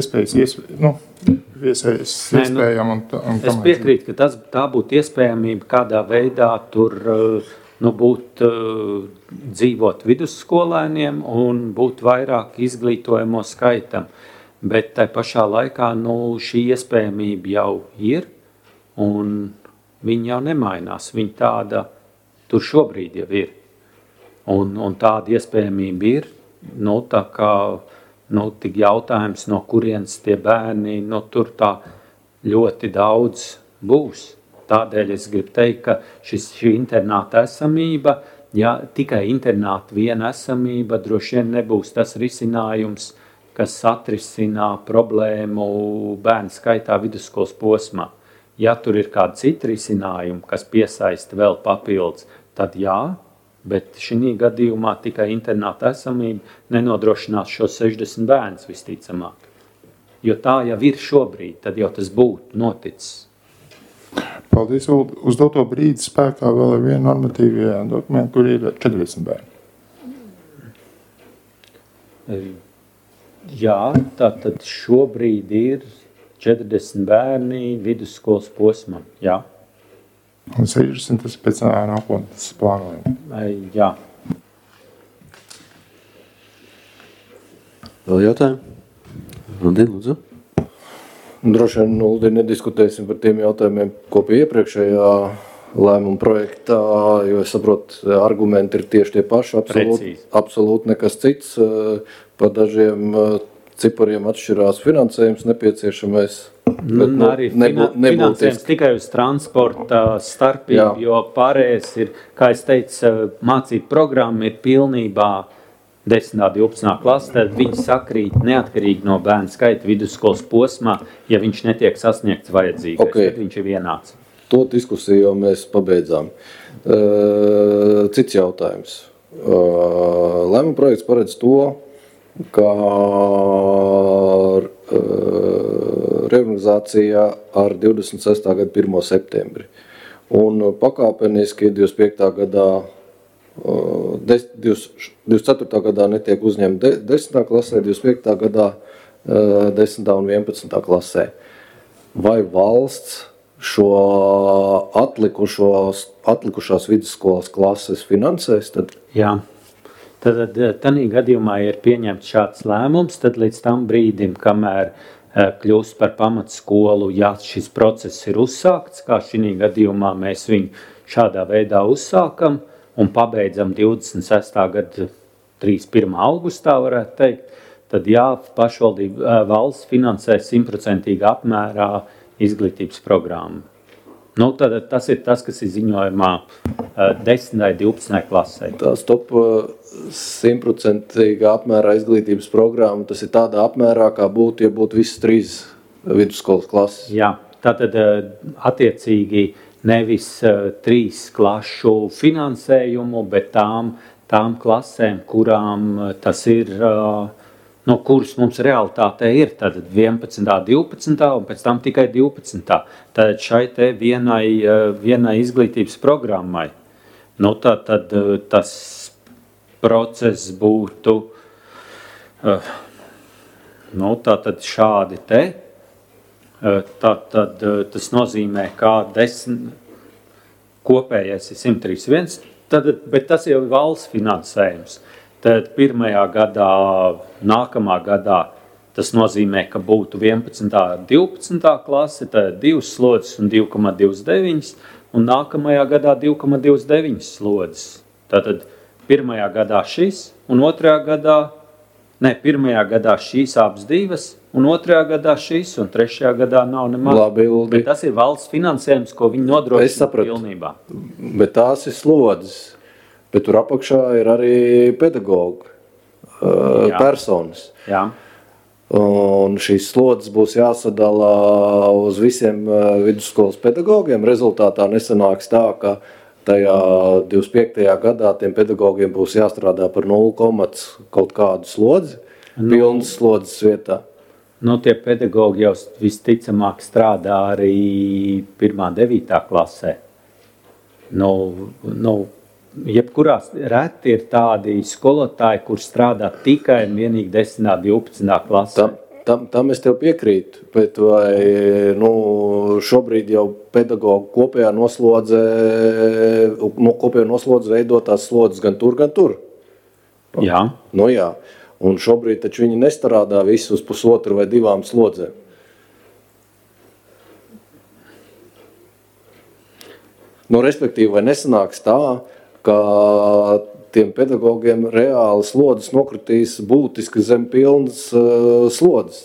iespējām. Es piekrītu, ka tā būtu iespējamība kādā veidā tur būt dzīvot vidusskolēniem un būt vairāk izglītojamo skaitam. Bet tai pašā laikā šī iespējamība jau ir un viņa jau nemainās. Viņa tāda tur šobrīd jau ir. Un tāda iespējamība ir. Tā kā tik jautājums, no kurienes tie bērni, tur tā ļoti daudz būs. Tādēļ es gribu teikt, ka šī internāta esamība, ja tikai internāta viena esamība, droši vien nebūs tas risinājums, kas atrisinā problēmu bērnu skaitā vidusskolas posmā. Ja tur ir kādi citi risinājumi, kas piesaista vēl papildus, tad jā, bet šī gadījumā tikai internāta esamība nenodrošinās šos 60 bērnus visticamāk. Jo tā jau ir šobrīd, tad jau tas būtu noticis. Paldies. Uz doto brīdi spēkā vēl ir viena normatīvie dokumenti, kur ir 40 bērni. Jā, tātad šobrīd ir 40 bērni vidusskolas posmam. Jā. Un 60 tas pēc nākotnes plānojuma. Jā. Vēl jautājumu? Rudin, lūdzu. Droši vien, Uldi, nediskutēsim par tiem jautājumiem, ko pie iepriekšējā lēmuma projektā, jo es saprotu, argumenti ir tieši tie paši, absolūti nekas cits. Par dažiem cipariem atšķirās finansējums nepieciešamais. Arī finansējums tikai uz transporta starpību, jo pārējais ir, kā es teicu, mācību programma ir pilnībā 10. 12. klase, tad viņi sakrīt neatkarīgi no bērnu skaita vidusskolas posmā, ja viņš netiek sasniegts vajadzīgais, tad viņš ir vienāds. To diskusiju jau mēs pabeidzām. Cits jautājums. Lēmuma projekts paredz to, ka reorganizācija ar 26. gada 1. septembri. Un pakāpeniski 25. gadā 24. gadā netiek uzņemta 10. klasē, 25. gadā 10. un 11. klasē. Vai valsts šo atlikušās vidusskolas klases finansēs? Tad? Jā. Tad tādā gadījumā ir pieņemts šāds lēmums, tad līdz tam brīdim, kamēr kļūst par pamatskolu, ja šis process ir uzsākts, kā šī gadījumā mēs viņu šādā veidā uzsākam, un pabeidzam 26. gada 31. augustā, varētu teikt, tad pašvaldība valsts finansē 100% apmērā izglītības programmu. Tas ir tas, kas ir ziņojumā 10. 12. klasē. Tās top 100% apmērā izglītības programma, tas ir tādā apmērā, kā būtu, ja būtu visas 3 vidusskolas klases. Jā, tātad attiecīgi nevis 3 klašu finansējumu, bet tām klasēm, kurām tas ir, kuras mums realitātē ir, tad 11. 12. un pēc tam tikai 12. Tad šai te vienai izglītības programmai. Tad tas process būtu tātad šādi te. Tad tas nozīmē, ka kopējais ir 131, bet tas jau ir valsts finansējums. Tad pirmajā gadā, nākamā gadā, tas nozīmē, ka būtu 11. 12. klase, tad 2 slodzes un 2,29, un nākamajā gadā 2,29 slodzes. Tātad pirmajā gadā šis, un pirmajā gadā šīs abas divas, un otrajā gadā šis, un trešajā gadā nav nemaz. Labi, Uldi. Bet tas ir valsts finansējums, ko viņi nodrošina pilnībā. Bet tās ir slodzes, bet tur apakšā ir arī pedagogi, personas. Jā. Un šīs slodzes būs jāsadala uz visiem vidusskolas pedagogiem. Rezultātā nesanāks tā, ka tajā 25. gadā tiem pedagogiem būs jāstrādā par 0, kaut kādu slodzi, pilnas slodzes vietā. Tie pedagogi jau visticamāk strādā arī 1. 9. klasē. Jebkurās reti ir tādi skolotāji, kur strādā tikai un vienīgi 10. 12. klasē. Tam es tev piekrītu, bet vai šobrīd jau pedagogu kopējā noslodze veidotās slodzes gan tur? Jā. Jā. Un šobrīd taču viņi nestrādā visu uz 1,5 vai 2 slodzēm. Respektīvi, vai nesanāks tā, ka tiem pedagogiem reāli slodzes nokritīs būtiski zem pilnas slodzes?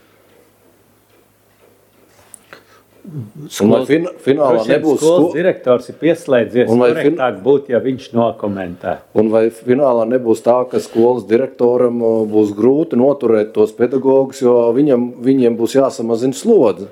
Skolas direktors ir pieslēdzies, korektāk būtu, ja viņš nokomentē. Un vai finālā nebūs tā, ka skolas direktoram būs grūti noturēt tos pedagogus, jo viņiem būs jāsamazina slodze?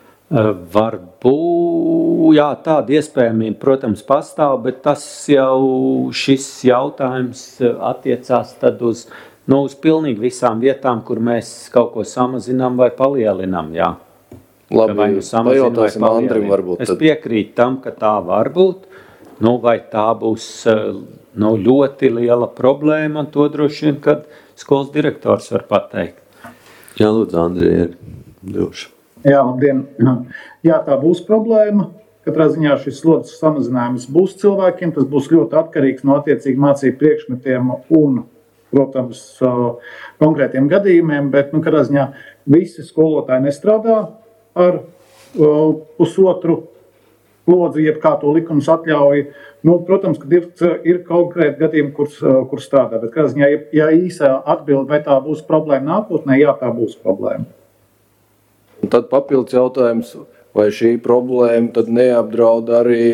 Varbūt, tāda iespējamība, protams, pastāv, bet šis jautājums attiecās tad uz pilnīgi visām vietām, kur mēs kaut ko samazinām vai palielinām, jā. Labi, pajautāsim Andrim varbūt. Es piekrītu tam, ka tā var būt, vai tā būs ļoti liela problēma, un to droši vien, kad skolas direktors var pateikt. Jā, lūdzu, Andri, ir droši. Jā, labdien. Jā, tā būs problēma. Katrā ziņā šis slodzes samazinājums būs cilvēkiem, tas būs ļoti atkarīgs no attiecīgi mācību priekšmetiem un, protams, konkrētiem gadījumiem, bet, katrā ziņā visi skolotāji nestrādā ar 1,5 slodzi, jeb kā to likums atļauj. Nu, protams, ka ir konkrēti gadījumi, kur strādā, bet kā ziņā, ja īsā atbild, vai tā būs problēma nākotnē, jā, tā būs problēma. Un tad papildus jautājums, vai šī problēma tad neapdraud arī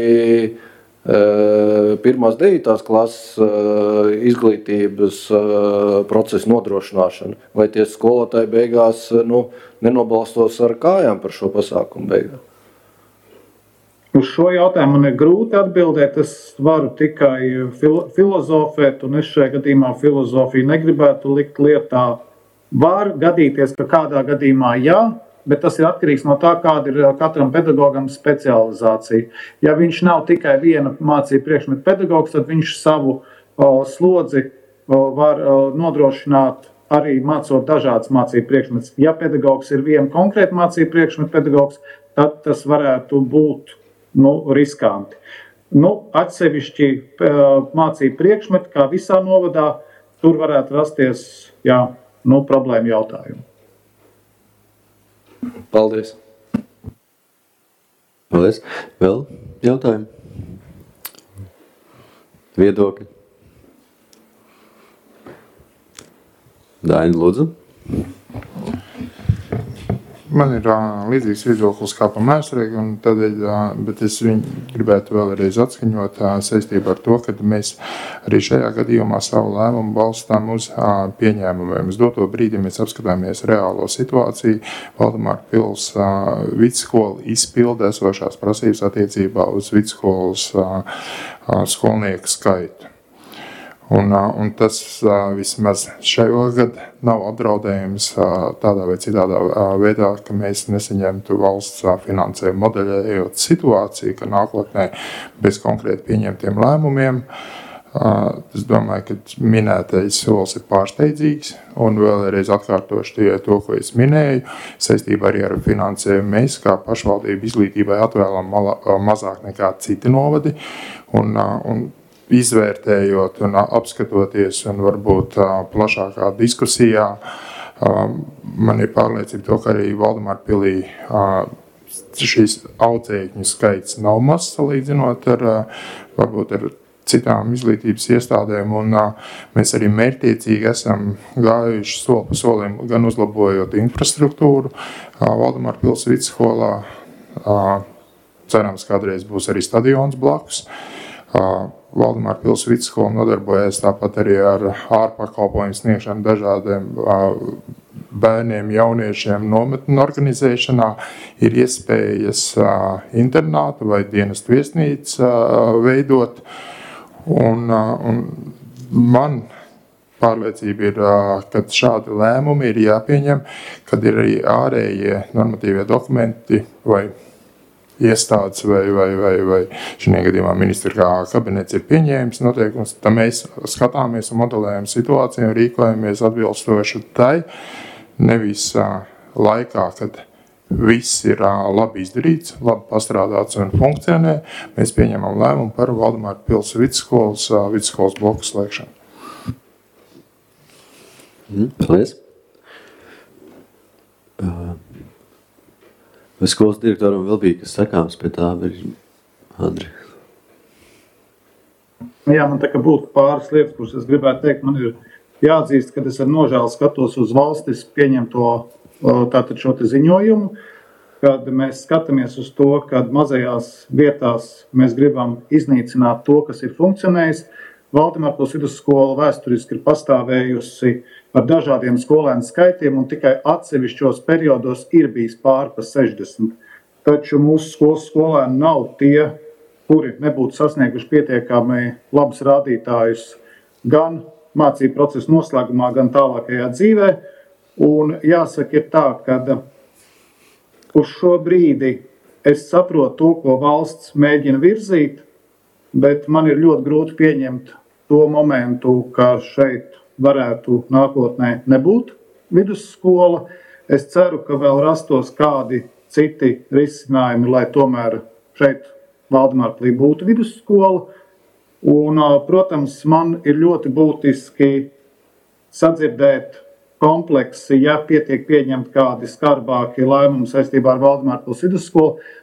1.9. klases izglītības procesu nodrošināšanu? Vai tie skolotāji beigās nenobalstos ar kājām par šo pasākumu beigās? Uz šo jautājumu man ir grūti atbildēt. Es varu tikai filozofēt, un es šajā gadījumā filozofiju negribētu likt lietā. Var gadīties, ka kādā gadījumā jā, bet tas ir atkarīgs no tā, kāda ir katram pedagogam specializācija. Ja viņš nav tikai viena mācību priekšmetu pedagogs, tad viņš savu slodzi var nodrošināt arī mācot dažādas mācību priekšmetus. Ja pedagogs ir viena konkrēta mācību priekšmetu pedagogs, tad tas varētu būt riskanti. Atsevišķi mācību priekšmeti, kā visā novadā, tur varētu rasties problēma jautājumi. Paldies. Paldies. Vēl jautājumi? Viedokļi? Daini, lūdzu. Man ir līdzīgs viedoklis kā par mēsturīgu, bet es viņu gribētu vēlreiz atskaņot saistībā ar to, ka mēs arī šajā gadījumā savu lēmumu balstām uz pieņēmumiem. Uz doto brīdi mēs apskatāmies reālo situāciju. Valdemāra pils vidusskola izpilda esošās prasības attiecībā uz vidusskolas skolnieku skaitu. Un tas vismaz šajā gadā nav apdraudējums tādā vai citādā veidā, ka mēs nesaņemtu valsts finansējumu modeļējot situāciju, ka nākotnē bez konkrēti pieņemtiem lēmumiem. Es domāju, ka minētais solis ir pārsteidzīgs, un vēlreiz atkārtošu to, ko es minēju, saistībā arī ar finansējumu. Mēs kā pašvaldība izglītībai atvēlam mazāk nekā citi novadi, un izvērtējot un apskatoties un varbūt plašākā diskusijā, man ir pārliecība to, ka arī Valdemāra pilī šīs audzēkņu skaits nav mazs salīdzinot ar varbūt ar citām izglītības iestādēm, un mēs arī mērķtiecīgi esam gājuši soli pa solim, gan uzlabojot infrastruktūru Valdemāra pils vidusskolā. Cerams, kādreiz būs arī stadions blakus. Valdemāra pils vidusskola nodarbojas tāpat arī ar ārpakalpojumu sniegšanu dažādiem bērniem, jauniešiem nometņu organizēšanā. Ir iespējas internātu vai dienestu viesnīcu veidot. Un man pārliecība ir, ka šādi lēmumi ir jāpieņem, kad ir arī ārējie normatīvie dokumenti vai iestādes vai šajā gadījumā ministra kabinets ir pieņēmis noteikumus, tad mēs skatāmies un modelējam situāciju un rīkojamies atbilstoši tai, nevis laikā, kad viss ir labi izdarīts, labi pastrādāts un funkcionē. Mēs pieņemam lēmumu par Valdemāra pils vidusskolas bloku slēgšanu. Paldies. Vai skolas direktoram vēl bija kas sakāms pie tā, Andri? Jā, man tā kā būtu pāris lietas, kuras es gribētu teikt. Man ir jāatzīst, ka es ar nožēlu skatos uz valstis pieņemto tātad šo te ziņojumu, kad mēs skatāmies uz to, kad mazajās vietās mēs gribam iznīcināt to, kas ir funkcionējis. Valdemāra pils vidusskola vēsturiski ir pastāvējusi ar dažādiem skolēnu skaitiem, un tikai atsevišķos periodos ir bijis pāri pa 60. Taču mūsu skolēni nav tie, kuri nebūtu sasnieguši pietiekami labus rādītājus gan mācību procesa noslēgumā, gan tālākajā dzīvē. Un jāsaka ir tā, ka uz šo brīdi es saprotu to, ko valsts mēģina virzīt, bet man ir ļoti grūti pieņemt to momentu, ka šeit varētu nākotnē nebūt vidusskola. Es ceru, ka vēl rastos kādi citi risinājumi, lai tomēr šeit Valdemāra pilī būtu vidusskola. Un, protams, man ir ļoti būtiski sadzirdēt kompleksi, ja pietiek pieņemt kādi skarbāki lēmumi saistībā ar Valdemāra pils vidusskolu,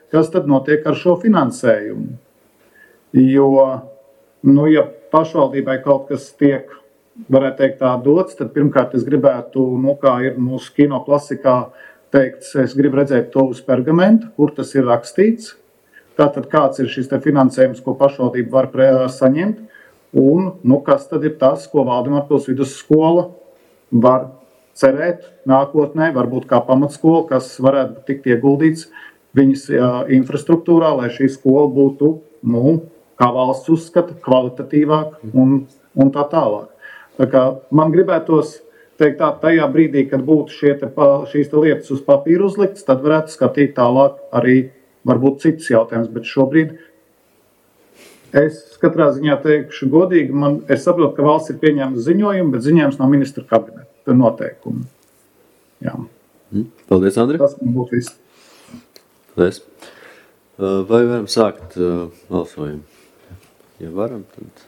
kas tad notiek ar šo finansējumu. Jo, ja pašvaldībai kaut kas tiek, varētu teikt, tā dots, tad pirmkārt es gribētu, kā ir mūsu kino klasikā teikts, es gribu redzēt to uz pergamenta, kur tas ir rakstīts. Tātad kāds ir šis te finansējums, ko pašvaldība var saņemt, un kas tad ir tas, ko Valdemarpils vidusskola var cerēt nākotnē, varbūt kā pamatskola, kas varētu tikt ieguldīts viņas infrastruktūrā, lai šī skola būtu, kā valsts uzskata, kvalitatīvāk un tā tālāk. Tā kā man gribētos teikt tā, tajā brīdī, kad būtu šīs lietas uz papīra uzliktas, tad varētu skatīt tālāk arī varbūt citas jautājumas, bet šobrīd es katrā ziņā teikšu godīgi, es saprotu, ka valsts ir pieņēmusi ziņojumu, bet ziņojums no ministra kabineta noteikumi. Jā. Paldies, Andri. Tas man būtu viss. Paldies. Vai varam sākt balsojumu? Ja varam, tad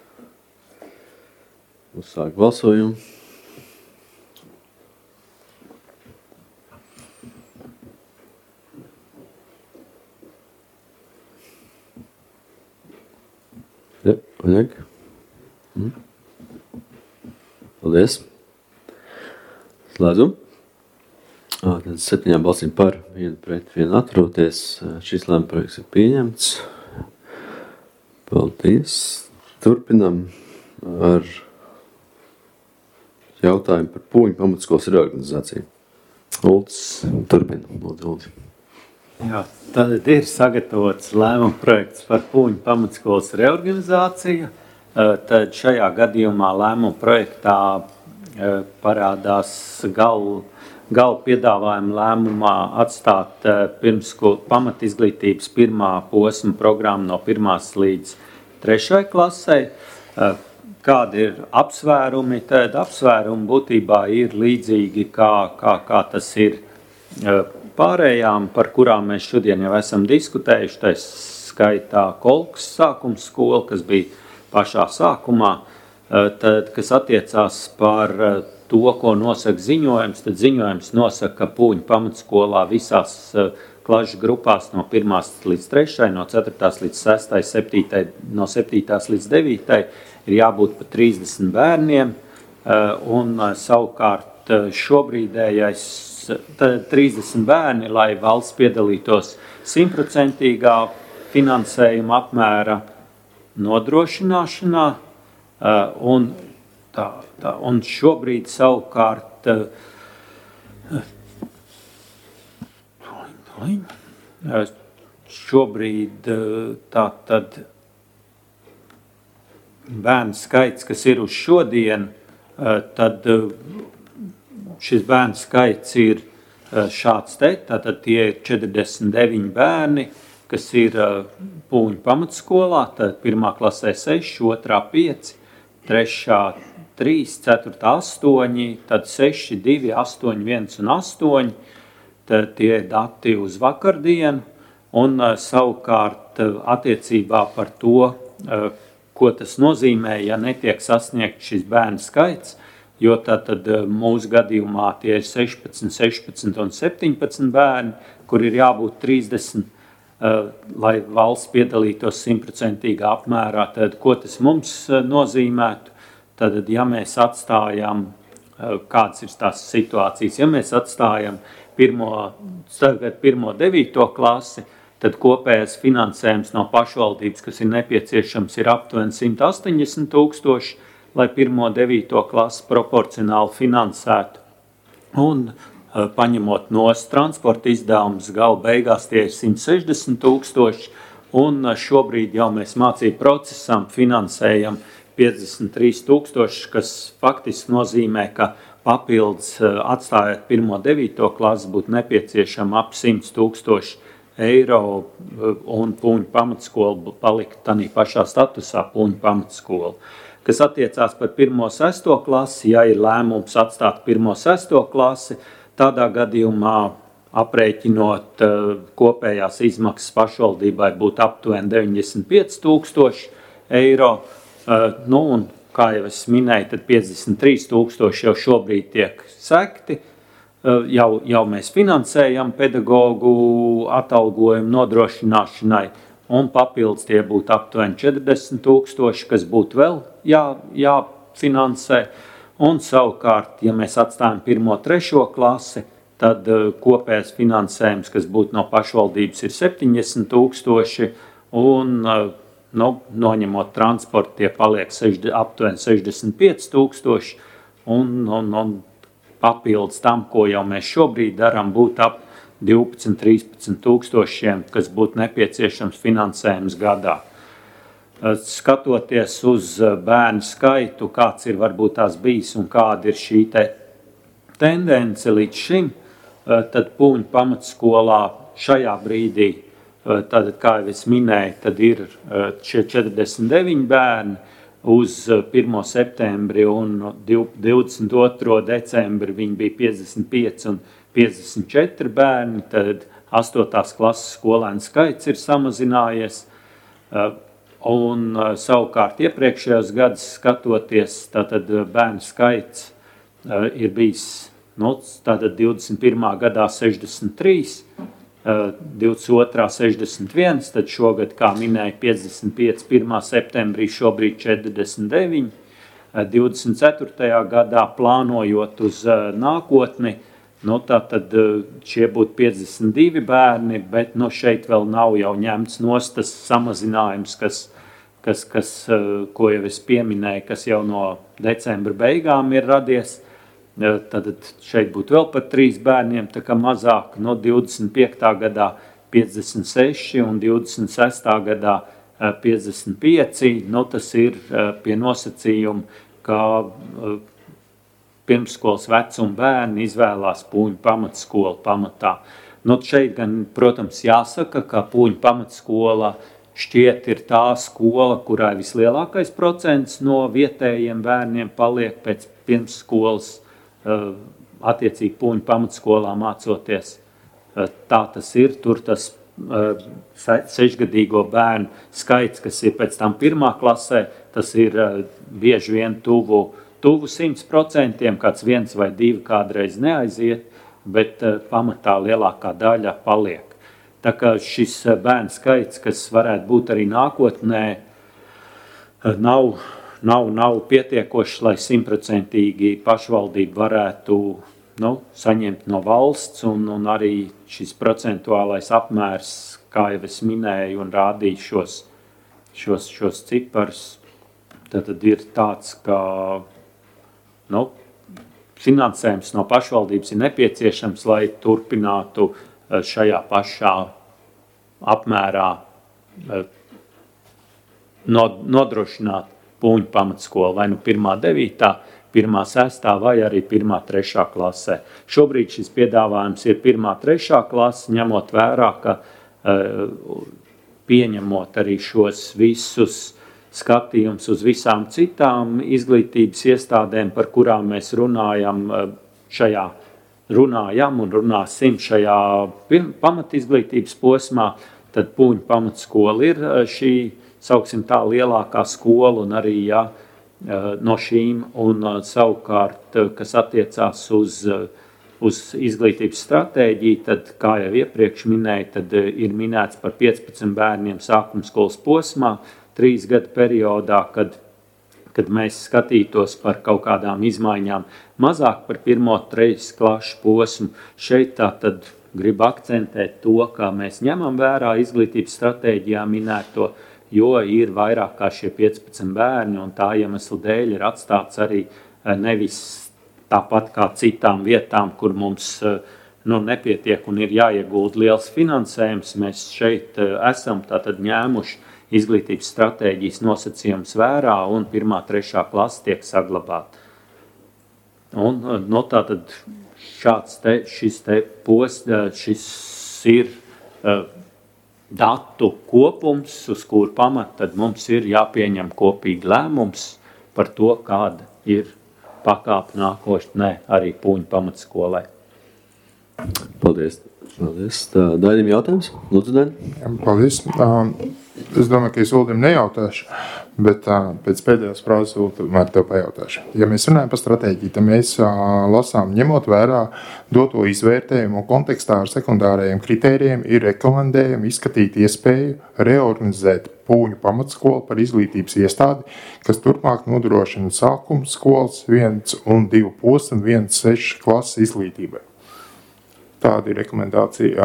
uzsāk balsojumu. Ja, Oļeg. Paldies. Slēdzam. Tad 7 balsīm par, 1 pret, 1 atturoties. Šis lēmuma projekts ir pieņemts. Paldies. Turpinam ar jautājumu par Pūņu pamatskolas reorganizāciju. Uldis, turpina. Lūdzu. Jā, tad ir sagatavots lēmuma projekts par Pūņu pamatskolas reorganizāciju. Tad šajā gadījumā lēmuma projektā parādās gala piedāvājuma lēmumā atstāt pamatizglītības pirmā posma programmu no 1. līdz 3. klasē. Kādi ir apsvērumi? Tad apsvērumi būtībā ir līdzīgi, kā tas ir pārējām, par kurām mēs šodien jau esam diskutējuši. Tā skaitā Kolkas sākums skola, kas bija pašā sākumā, tad, kas attiecās par to, ko nosaka ziņojums, tad ziņojums nosaka, ka Pūņu pamatskolā visās klašu grupās no 1. līdz 3., no 4. līdz 6., 7., no 7. līdz 9. ir jābūt pa 30 bērniem, un savukārt šobrīdējais 30 bērni, lai valsts piedalītos 100% finansējuma apmēra nodrošināšanā, un šobrīd savukārt tātad bērnu skaits, kas ir uz šodien, tad šis bērnu skaits ir šāds te, tātad tie ir 49 bērni, kas ir Pūņu pamatskolā, tad 1. klasē 6, 2. 5, 3. 3, 4. 8, tad 6, 2, 8, 1 un 8, tad tie dati uz vakardienu, un savukārt attiecībā par to, ko tas nozīmē, ja netiek sasniegt šis bērnu skaits, jo tad mūsu gadījumā tie ir 16, 16 un 17 bērni, kur ir jābūt 30, lai valsts piedalītos 100% apmērā. Tad, ko tas mums nozīmētu? Tad, ja mēs atstājam, kādas ir tās situācijas, ja mēs atstājam 1.9. klasi, tad kopējais finansējums no pašvaldības, kas ir nepieciešams, ir aptuveni 180 000, lai 1.9. klasi proporcionāli finansētu. Un paņemot nost transporta izdevumus, gala beigās tie ir 160 000, un šobrīd jau mēs mācību procesam finansējam 53 000, kas faktiski nozīmē, ka papildus atstājot 1.9. klasi būtu nepieciešama ap 100 000 eiro, un Pūņu pamatskola palika tādā pašā statusā Pūņu pamatskola. Kas attiecās par 1.6. klasi, ja ir lēmums atstāt 1.6. klasi, tādā gadījumā aprēķinot kopējās izmaksas pašvaldībai būtu aptuveni 95 000 eiro. Un, kā jau es minēju, tad 53 000 jau šobrīd tiek sekti, jau mēs finansējam pedagogu atalgojumu nodrošināšanai, un papildus tie būtu aptuveni 40 000, kas būtu vēl jāfinansē. Un savukārt, ja mēs atstājam 1. 3. klasi, tad kopējais finansējums, kas būtu no pašvaldības, ir 70 000, un noņemot transportu, tie paliek aptuveni 65 000, un papildus tam, ko jau mēs šobrīd darām, būtu ap 12–13 000, kas būtu nepieciešams finansējums gadā. Skatoties uz bērnu skaitu, kāds ir varbūt tās bijis un kāda ir šī tendence līdz šim, tad Pūņu pamatskolā šajā brīdī, tad, kā jau es minēju, tad ir šie 49 bērni, uz 1. septembri un 22. decembri viņi bija 55 un 54 bērni, tad 8. klases skolēnu skaits ir samazinājies, un savukārt iepriekšējos gadus skatoties, tātad bērnu skaits ir bijis, tātad 21. gadā 63, 22. 61, tad šogad, kā minēja, 55. 1. septembrī, šobrīd 49, 24. gadā plānojot uz nākotni, tātad šie būtu 52 bērni, bet šeit vēl nav jau ņemts nost tas samazinājums, ko jau es pieminēju, kas jau no decembra beigām ir radies. Tad šeit būtu vēl par 3 bērniem, tā kā mazāk, 25. gadā 56 un 26. gadā 55. Tas ir pie nosacījuma, ka pirmsskolas vecuma bērni izvēlās Pūņu pamatskolu pamatā. Šeit gan, protams, jāsaka, ka Pūņu pamatskola šķiet ir tā skola, kurā vislielākais procents no vietējiem bērniem paliek pēc pirmsskolas attiecīgi Pūņu pamatskolā mācoties. Tā tas ir, tur tas 6-gadīgo bērnu skaits, kas ir pēc tam 1. klasē, tas ir bieži vien tuvu 100%, kāds 1 vai 2 kādreiz neaiziet, bet pamatā lielākā daļa paliek. Tā kā šis bērnu skaits, kas varētu būt arī nākotnē, nav pietiekoši, lai 100% pašvaldība varētu saņemt no valsts, un arī šis procentuālais apmērs, kā jau es minēju un rādīju šos ciparus, tad ir tāds, ka finansējums no pašvaldības ir nepieciešams, lai turpinātu šajā pašā apmērā nodrošināt Pūņu pamatskolu, vai 1. 9., 1. 6. vai arī 1. 3. klasē. Šobrīd šis piedāvājums ir 1. 3. klase, ņemot vērā, ka pieņemot arī šos visus skatījums uz visām citām izglītības iestādēm, par kurām mēs runājam un runāsim šajā pamatizglītības posmā, tad Pūņu pamatskola ir šī, sauksim tā, lielākā skola, un arī no šīm, un savukārt, kas attiecās uz izglītības stratēģiju, tad, kā jau iepriekš minēju, tad ir minēts par 15 bērniem sākuma skolas posmā, 3 gadu periodā, kad mēs skatītos par kaut kādām izmaiņām mazāk par 1. 3. klašu posmu. Šeit tā tad gribu akcentēt to, kā mēs ņemam vērā izglītības stratēģijā minēto, jo ir vairāk kā šie 15 bērni, un tā iemesla dēļ ir atstāts arī nevis tāpat kā citām vietām, kur mums nepietiek un ir jāiegulda liels finansējums. Mēs šeit esam tātad ņēmuši izglītības stratēģijas nosacījums vērā, un 1. 3. klase tiek saglabāta. Un tātad šis ir datu kopums, uz kuru pamata tad mums ir jāpieņem kopīgi lēmums par to, kāda ir pakāpe nākotnē arī Pūņu pamatskolai. Paldies. Dainim jautājums? Lūdzu, Daini. Paldies. Es domāju, ka es Uldim nejautāšu, bet pēc pēdējās frāzes tomēr tev pajautāšu. Ja mēs runājam par stratēģiju, tad mēs lasām, ņemot vērā doto izvērtējumu kontekstā ar sekundārajiem kritērijiem, ir rekomendējami izskatīt iespēju reorganizēt Pūņu pamatskolu par izglītības iestādi, kas turpmāk nodrošina sākuma skolas 1 un 2 posmu 1-6 klases izglītībai. Tāda ir rekomendācija.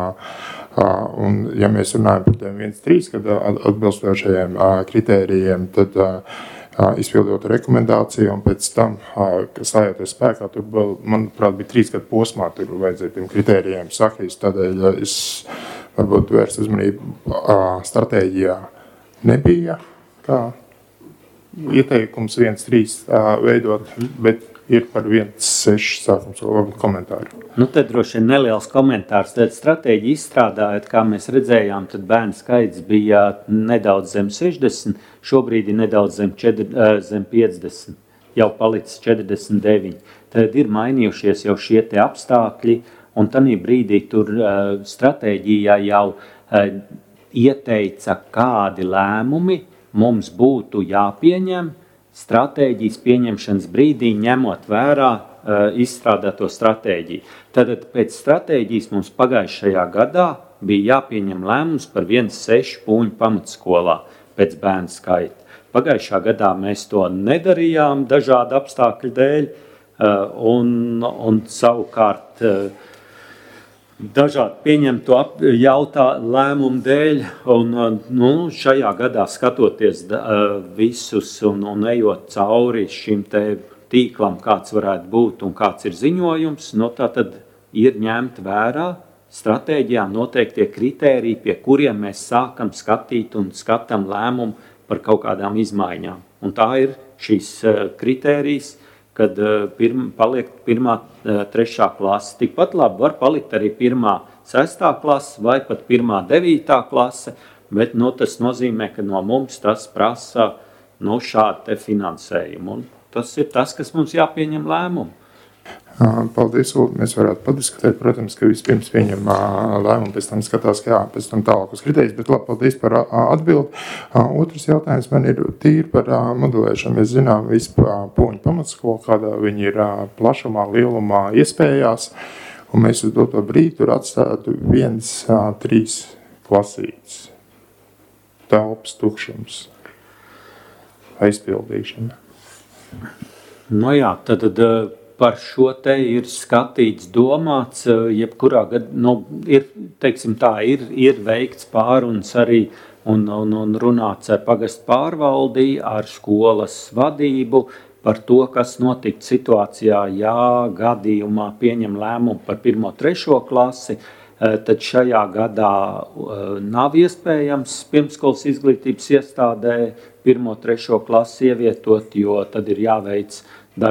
Un, ja mēs runājam par tiem 1-3, kad atbilstošajiem kritērijiem, tad izpildot rekomendāciju un pēc tam, kas stājoties spēkā, tur vēl, manuprāt, bija 3 gadu posmā, tur vajadzēja tiem kritērijiem sakīs, tādēļ es varbūt vērst uzmanību stratēģijā nebija, kā ieteikums 1-3 veidot, bet ir par 1-6 sākums komentāru. Nu, tad droši vien neliels komentārs. Tad stratēģi izstrādājot, kā mēs redzējām, tad bērnu skaits bija nedaudz zem 60, šobrīd ir nedaudz zem 50, jau palicis 49. Tad ir mainījušies jau šie te apstākļi, un tanī brīdī tur stratēģijā jau ieteica, kādi lēmumi mums būtu jāpieņem, stratēģijas pieņemšanas brīdī, ņemot vērā izstrādāto stratēģiju. Tad pēc stratēģijas mums pagājušajā gadā bija jāpieņem lēmums par 1-6 Pūņu pamatskolā pēc bērnu skaita. Pagājušā gadā mēs to nedarījām dažādu apstākļu dēļ, un savukārt dažādi pieņemto lēmumu dēļ, un šajā gadā skatoties visus un ejot cauri šim te tīklam, kāds varētu būt un kāds ir ziņojums, tā tad ir ņemt vērā stratēģijā noteiktie kritēriji, pie kuriem mēs sākam skatīt un skatām lēmumu par kaut kādām izmaiņām. Un tā ir šīs kritērijas, kad paliek 1.–3. klase. Tikpat labi var palikt arī 1.–6. klase vai pat 1.–9. klase, bet tas nozīmē, ka no mums tas prasa šādu te finansējumu. Un tas ir tas, kas mums jāpieņem lēmumu. Paldies, Ulu. Mēs varētu padiskutēt, protams, ka vispirms pieņem lēmumu, pēc tam skatās, pēc tam tālākus kritērijus, bet labi, paldies par atbildi. Otrs jautājums man ir tīri par modelēšanu. Mēs zinām visu Pūņu pamatskolu, kādā viņi ir plašumā, lielumā iespējās, un mēs uz doto brīdi tur atstātu 1-3 klasītes. Telpas tukšums, aizpildīšana. Jā, tad par šo te ir skatīts, domāts, jebkurā gadā, ir, teiksim tā, ir veikts pārunas arī un runāts ar pagastu pārvaldī, ar skolas vadību par to, kas notikt situācijā, ja gadījumā pieņem lēmumu par 1.–3. klasi, tad šajā gadā nav iespējams pirmskolas izglītības iestādē 1.–3. klasi ievietot, jo tad ir jāveic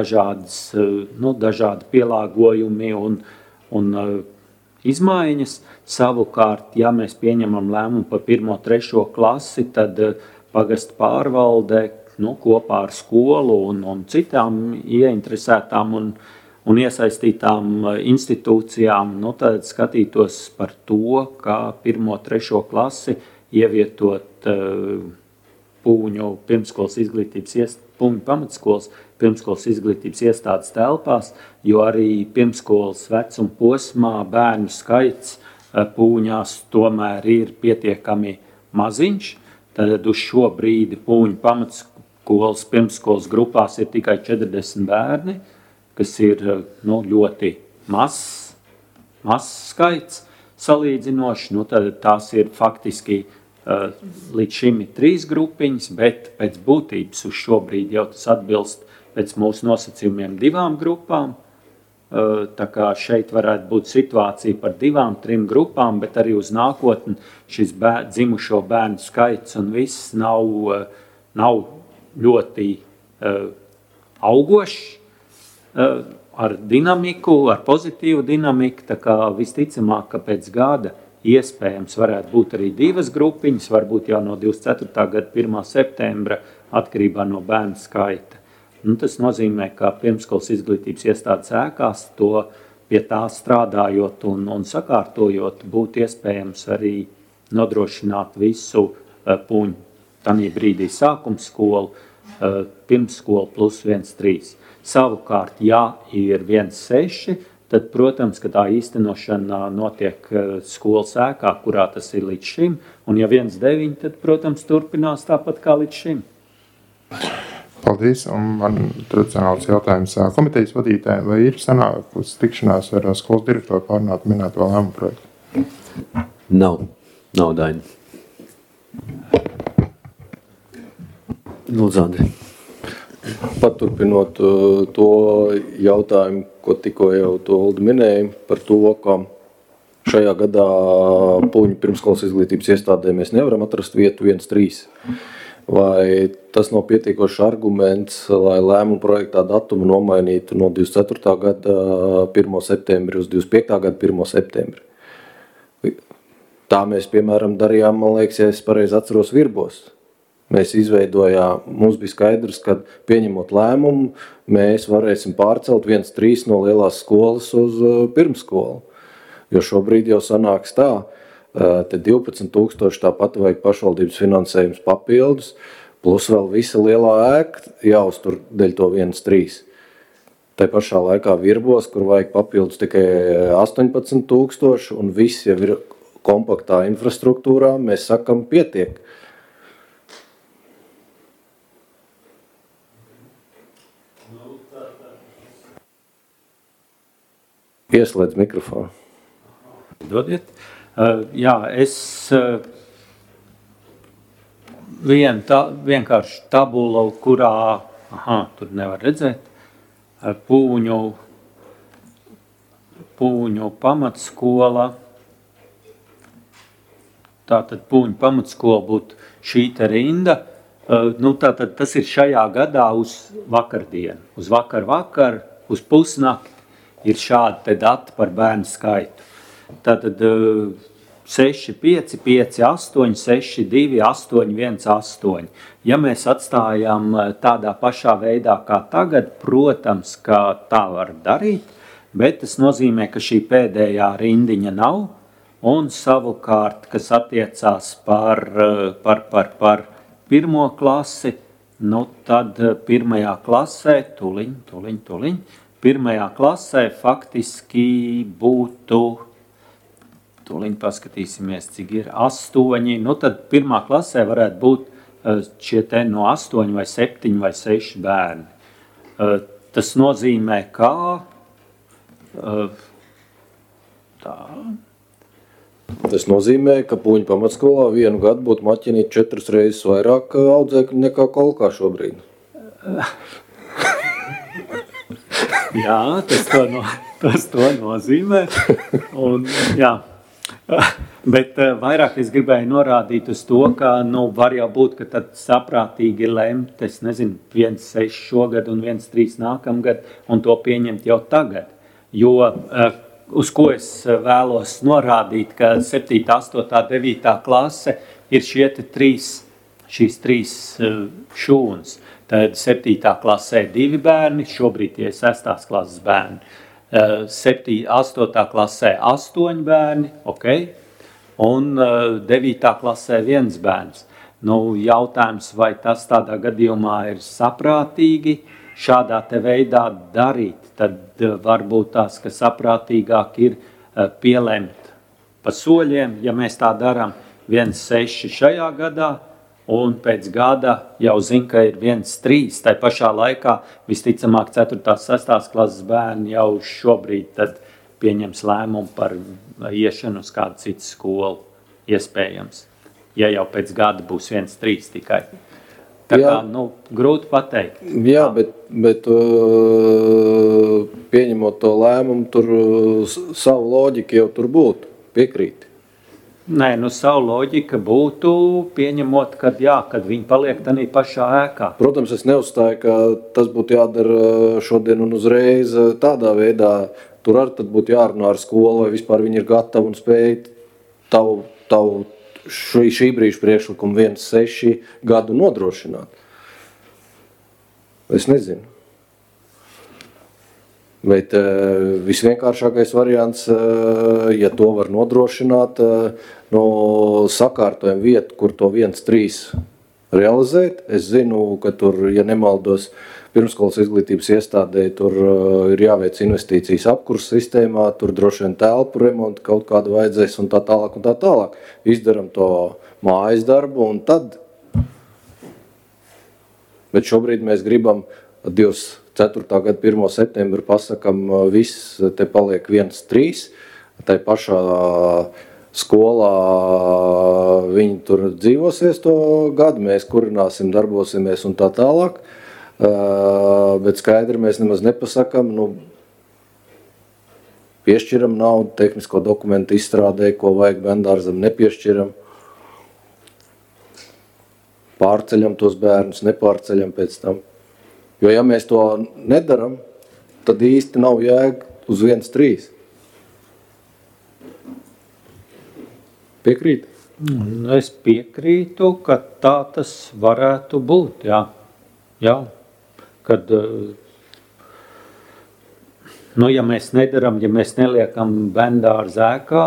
dažādi pielāgojumi un izmaiņas. Savukārt, ja mēs pieņemam lēmumu par 1.–3. klasi, tad pagasta pārvalde kopā ar skolu un citām ieinteresētām un iesaistītām institūcijām, tad skatītos par to, kā 1.–3. klasi ievietot Pūņu pirmskolas izglītības Pūņu pamatskolas pirmskolas izglītības iestādes telpās, jo arī pirmskolas vecuma posmā bērnu skaits Pūņās tomēr ir pietiekami maziņš. Tad uz šo brīdi Pūņu pamatskolas pirmskolas grupās ir tikai 40 bērni, kas ir ļoti mazs skaits salīdzinoši. Tad tās ir faktiski līdz šim ir 3 grupiņas, bet pēc būtības uz šo brīdi jau tas atbilst pēc mūsu nosacījumiem 2 grupām. Tā kā šeit varētu būt situācija par 2-3 grupām, bet arī uz nākotni šis dzimušo bērnu skaits un viss nav ļoti augošs ar dinamiku, ar pozitīvu dinamiku. Tā kā visticamāk, ka pēc gada iespējams varētu būt arī 2 grupiņas, varbūt jau no 24. gada 1. septembra atkarībā no bērnu skaita. Tas nozīmē, ka pirmskolas izglītības iestādes ēkās to pie tā strādājot un sakārtojot, būtu iespējams arī nodrošināt visu Pūņu. Tanī brīdī sākums skolu, pirmsskolu plus 1,3. Savukārt, ja ir 1,6, tad, protams, ka tā īstenošana notiek skolas ēkā, kurā tas ir līdz šim, un ja 1,9, tad, protams, turpinās tāpat kā līdz šim. Paldies, un man tradicionāls jautājums komitejas vadītājiem, vai ir sanākusi tikšanās ar skolas direktoru pārunāt minēto lēmumu projektu? Nav Daina. Lūdzu, Andri. Paturpinot to jautājumu, ko tikko jau to Oldi minēja, par to, ka šajā gadā Pūņu pirmskolas izglītības iestādē mēs nevaram atrast vietu 1,3. Vai tas nav pietiekošs arguments, lai lēmumu projektā datumu nomainītu no 24. gada 1. septembri uz 25. gada 1. septembri? Tā mēs, piemēram, darījām, man liekas, ja es pareizi atceros, Virbos. Mēs izveidojām, mums bija skaidrs, ka pieņemot lēmumu, mēs varēsim pārcelt 1,3 no lielās skolas uz pirmskolu. Jo šobrīd jau sanāks tā, te 12,000 tāpat vajag pašvaldības finansējums papildus, plus vēl visa lielā ēka jāuztur dēļ to 1,3. Tai pašā laikā Virbos, kur vajag papildus tikai 18,000 un viss jau ir kompaktā infrastruktūrā, mēs sakam pietiek. Ieslēdz mikrofonu. Dodiet. Jā, es vienkārši tabulu, kurā, tur nevar redzēt, Pūņu pamatskola. Tātad Pūņu pamatskola būtu šī te rinda. Tātad tas ir šajā gadā uz vakardienu. Uz vakar, uz pusnakti. Ir šādi te dati par bērnu skaitu. Tātad 6, 5, 5, 8, 6, 2, 8, 1, 8. Ja mēs atstājam tādā pašā veidā kā tagad, protams, ka tā var darīt, bet tas nozīmē, ka šī pēdējā rindiņa nav, un savukārt, kas attiecās par pirmo klasi, tad pirmajā klasē, tuliņ, pirmajā klasē faktiski būtu, tūlīt paskatīsimies, cik ir 8, tad pirmā klasē varētu būt šie te no 8 vai 7 vai 6 bērni. Tas nozīmē, ka Tas nozīmē, ka Pūņu pamatskolā vienu gadu būtu maķinīt 4 reizes vairāk audzēkļu nekā Kolkā šobrīd. Jā, tas to nozīmē. Un, jā. Bet vairāk es gribēju norādīt uz to, ka var jau būt, ka tad saprātīgi lemt, 1,6 šogad un 1,3 nākamgad, un to pieņemt jau tagad. Jo uz ko es vēlos norādīt, ka 7, 8, 9 klase ir šīs 3 šūnas. Tad 7. klasē 2 bērni, šobrīd tie ir 6. klases bērni. 8. klasē 8 bērni, un 9. klasē 1 bērns. Jautājums, vai tas tādā gadījumā ir saprātīgi šādā te veidā darīt, tad varbūt tās, ka saprātīgāk ir pielemt pa soļiem, ja mēs tā darām 1,6 šajā gadā, un pēc gada jau zina, ka ir 1,3. Tai pašā laikā visticamāk 4. 6. klases bērni jau šobrīd tad pieņems lēmumu par iešanu uz kādu citu skolu iespējams. Ja jau pēc gada būs 1,3 tikai. Tā kā, grūti pateikt. Jā, bet pieņemot to lēmumu, tur savu loģiku jau tur būtu, piekrīt. Nē, savu loģika būtu pieņemot, kad viņi paliek tādā pašā ēkā. Protams, es neuzstāju, ka tas būtu jādara šodien un uzreiz tādā veidā. Tur arī tad būtu jārunā ar skolu, vai vispār viņi ir gatavi un spēj tavu šī brīža priekšlikumu 1,6 gadu nodrošināt. Es nezinu. Bet visvienkāršākais variants, ja to var nodrošināt, no sakārtojuma vietu, kur to 1-3 realizēt. Es zinu, ka tur, ja nemaldos, pirmskolas izglītības iestādē, tur ir jāveic investīcijas apkurs sistēmā, tur droši vien telpu remontu kaut kādu vajadzēs un tā tālāk un tā tālāk. Izdaram to mājas darbu un tad. Bet šobrīd mēs gribam 4. gada 1. septembra pasakam, viss te paliek 1-3. Tai pašā skolā viņi tur dzīvosies to gadu, mēs kurināsim, darbosimies un tā tālāk. Bet skaidri mēs nemaz nepasakam, piešķiram naudu, tehnisko dokumentu izstrādē, ko vajag bērndārzam, nepiešķiram. Pārceļam tos bērnus, nepārceļam pēc tam. Jo, ja mēs to nedaram, tad īsti nav jēga uz 1-3. Piekrīt? Es piekrītu, ka tā tas varētu būt, jā. Jā. Kad, ja mēs nedaram, ja mēs neliekam bērndārzu ēkā,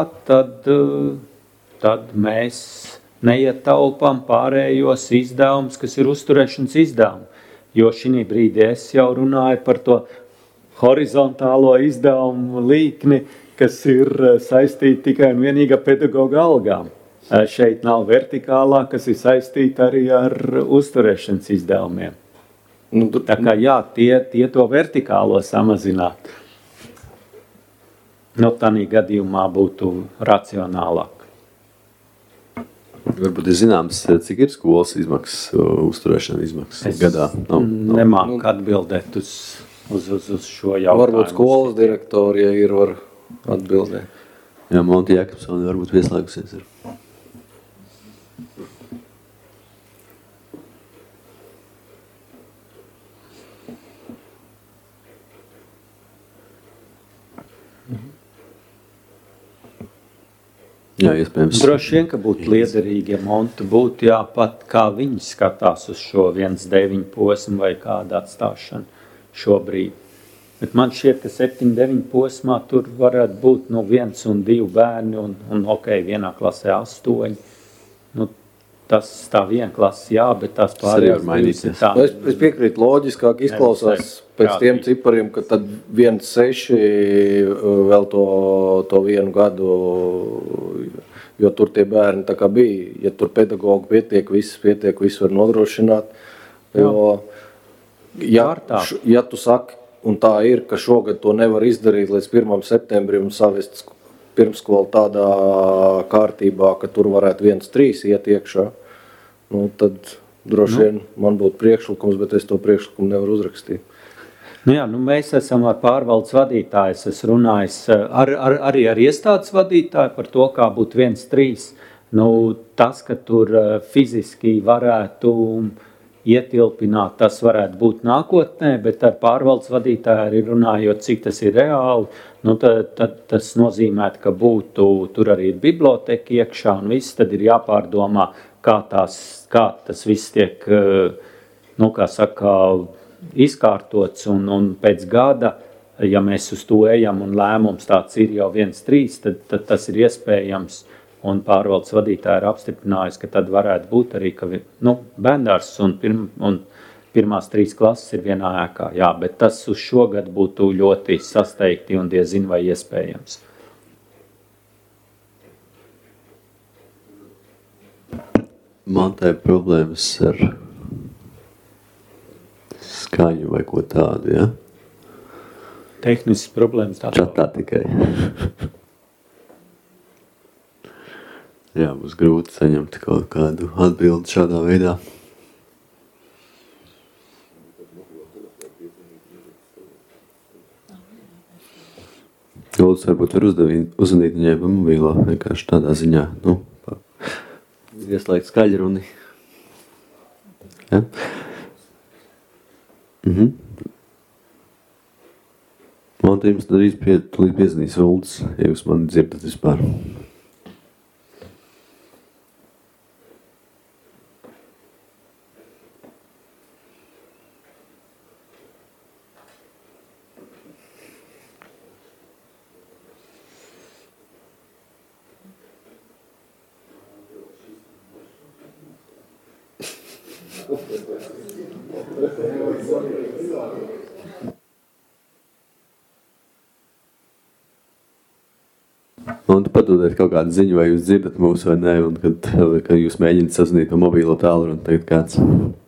tad mēs neietaupām pārējos izdevumus, kas ir uzturēšanas izdevumi. Jo šī brīdī es jau runāju par to horizontālo izdevumu līkni, kas ir saistīta tikai un vienīgi ar pedagoga algām. Šeit nav vertikālā, kas ir saistīta arī ar uzturēšanas izdevumiem. Tā kā jā, tie to vertikālo samazināt. Tādā gadījumā būtu racionālāk. Varbūt ir zināms, cik ir skolas izmaksas, uzturēšana izmaksas gadā? Nemāku atbildēt uz šo jautājumu. Varbūt skolas direktori, ja ir, var atbildēt. Jā, Monti Jakobsoni varbūt pieslēgusies ir. Jā, iespējams. Droši vien, ka būtu liederīgi, ja Monta būtu jāpat, kā viņi skatās uz šo 1-9 posmu vai kādu atstāšanu šobrīd. Bet man šķiet, ka 7-9 posmā tur varētu būt 1 un 2 bērni un vienā klasē 8. Tas tā viena klase, jā, bet tās pārējās divas ir tā. Es piekrītu, loģiskāk izklausās pēc tiem cipariem, ka tad 1-6 vēl to vienu gadu, jo tur tie bērni tā kā bija. Ja tur pedagogi pietiek, viss var nodrošināt. Jo, ja tu saki, un tā ir, ka šogad to nevar izdarīt līdz 1. septembrim un savest pirmskolu tādā kārtībā, ka tur varētu 1-3 iet iekšā, tad droši vien man būtu priekšlikums, bet es to priekšlikumu nevaru uzrakstīt. Mēs esam ar pārvaldes vadītāju, es runājis arī ar iestādes vadītāju par to, kā būtu 1-3. Tas, ka tur fiziski varētu ietilpināt, tas varētu būt nākotnē, bet ar pārvaldes vadītāju arī runājot, cik tas ir reāli, tad tas nozīmē, ka būtu tur arī biblioteka iekšā un viss, tad ir jāpārdomā, kā tas viss tiek, izkārtots un pēc gada, ja mēs uz to ejam un lēmums tāds ir jau 1-3, tad tas ir iespējams. Un pārvaldes vadītāji ir apstiprinājusi, ka tad varētu būt arī, ka bērndārs un pirmās 3 klases ir vienā ēkā. Jā, bet tas uz šo gadu būtu ļoti sasteigti un diezin vai iespējams. Man tā ir problēmas ar skaņu vai ko tādu, ja? Tehniskas problēmas tādu. Čatā tikai. Jā, būs grūti saņemt kaut kādu atbildi šādā veidā. Lūdzu, varbūt var uzvanīt viņai pa mobīlo, vienkārši tādā ziņā, ieslēgt skaļruni. Ja? Man te jums darīs piezvanīs Uldis, ja jūs mani dzirdat vispār. Un tu padodiet kaut kādu ziņu, vai jūs dzirdat mūs vai nē, un kad jūs mēģināt sazvanīt pa mobīlo tālruni, tagad kāds.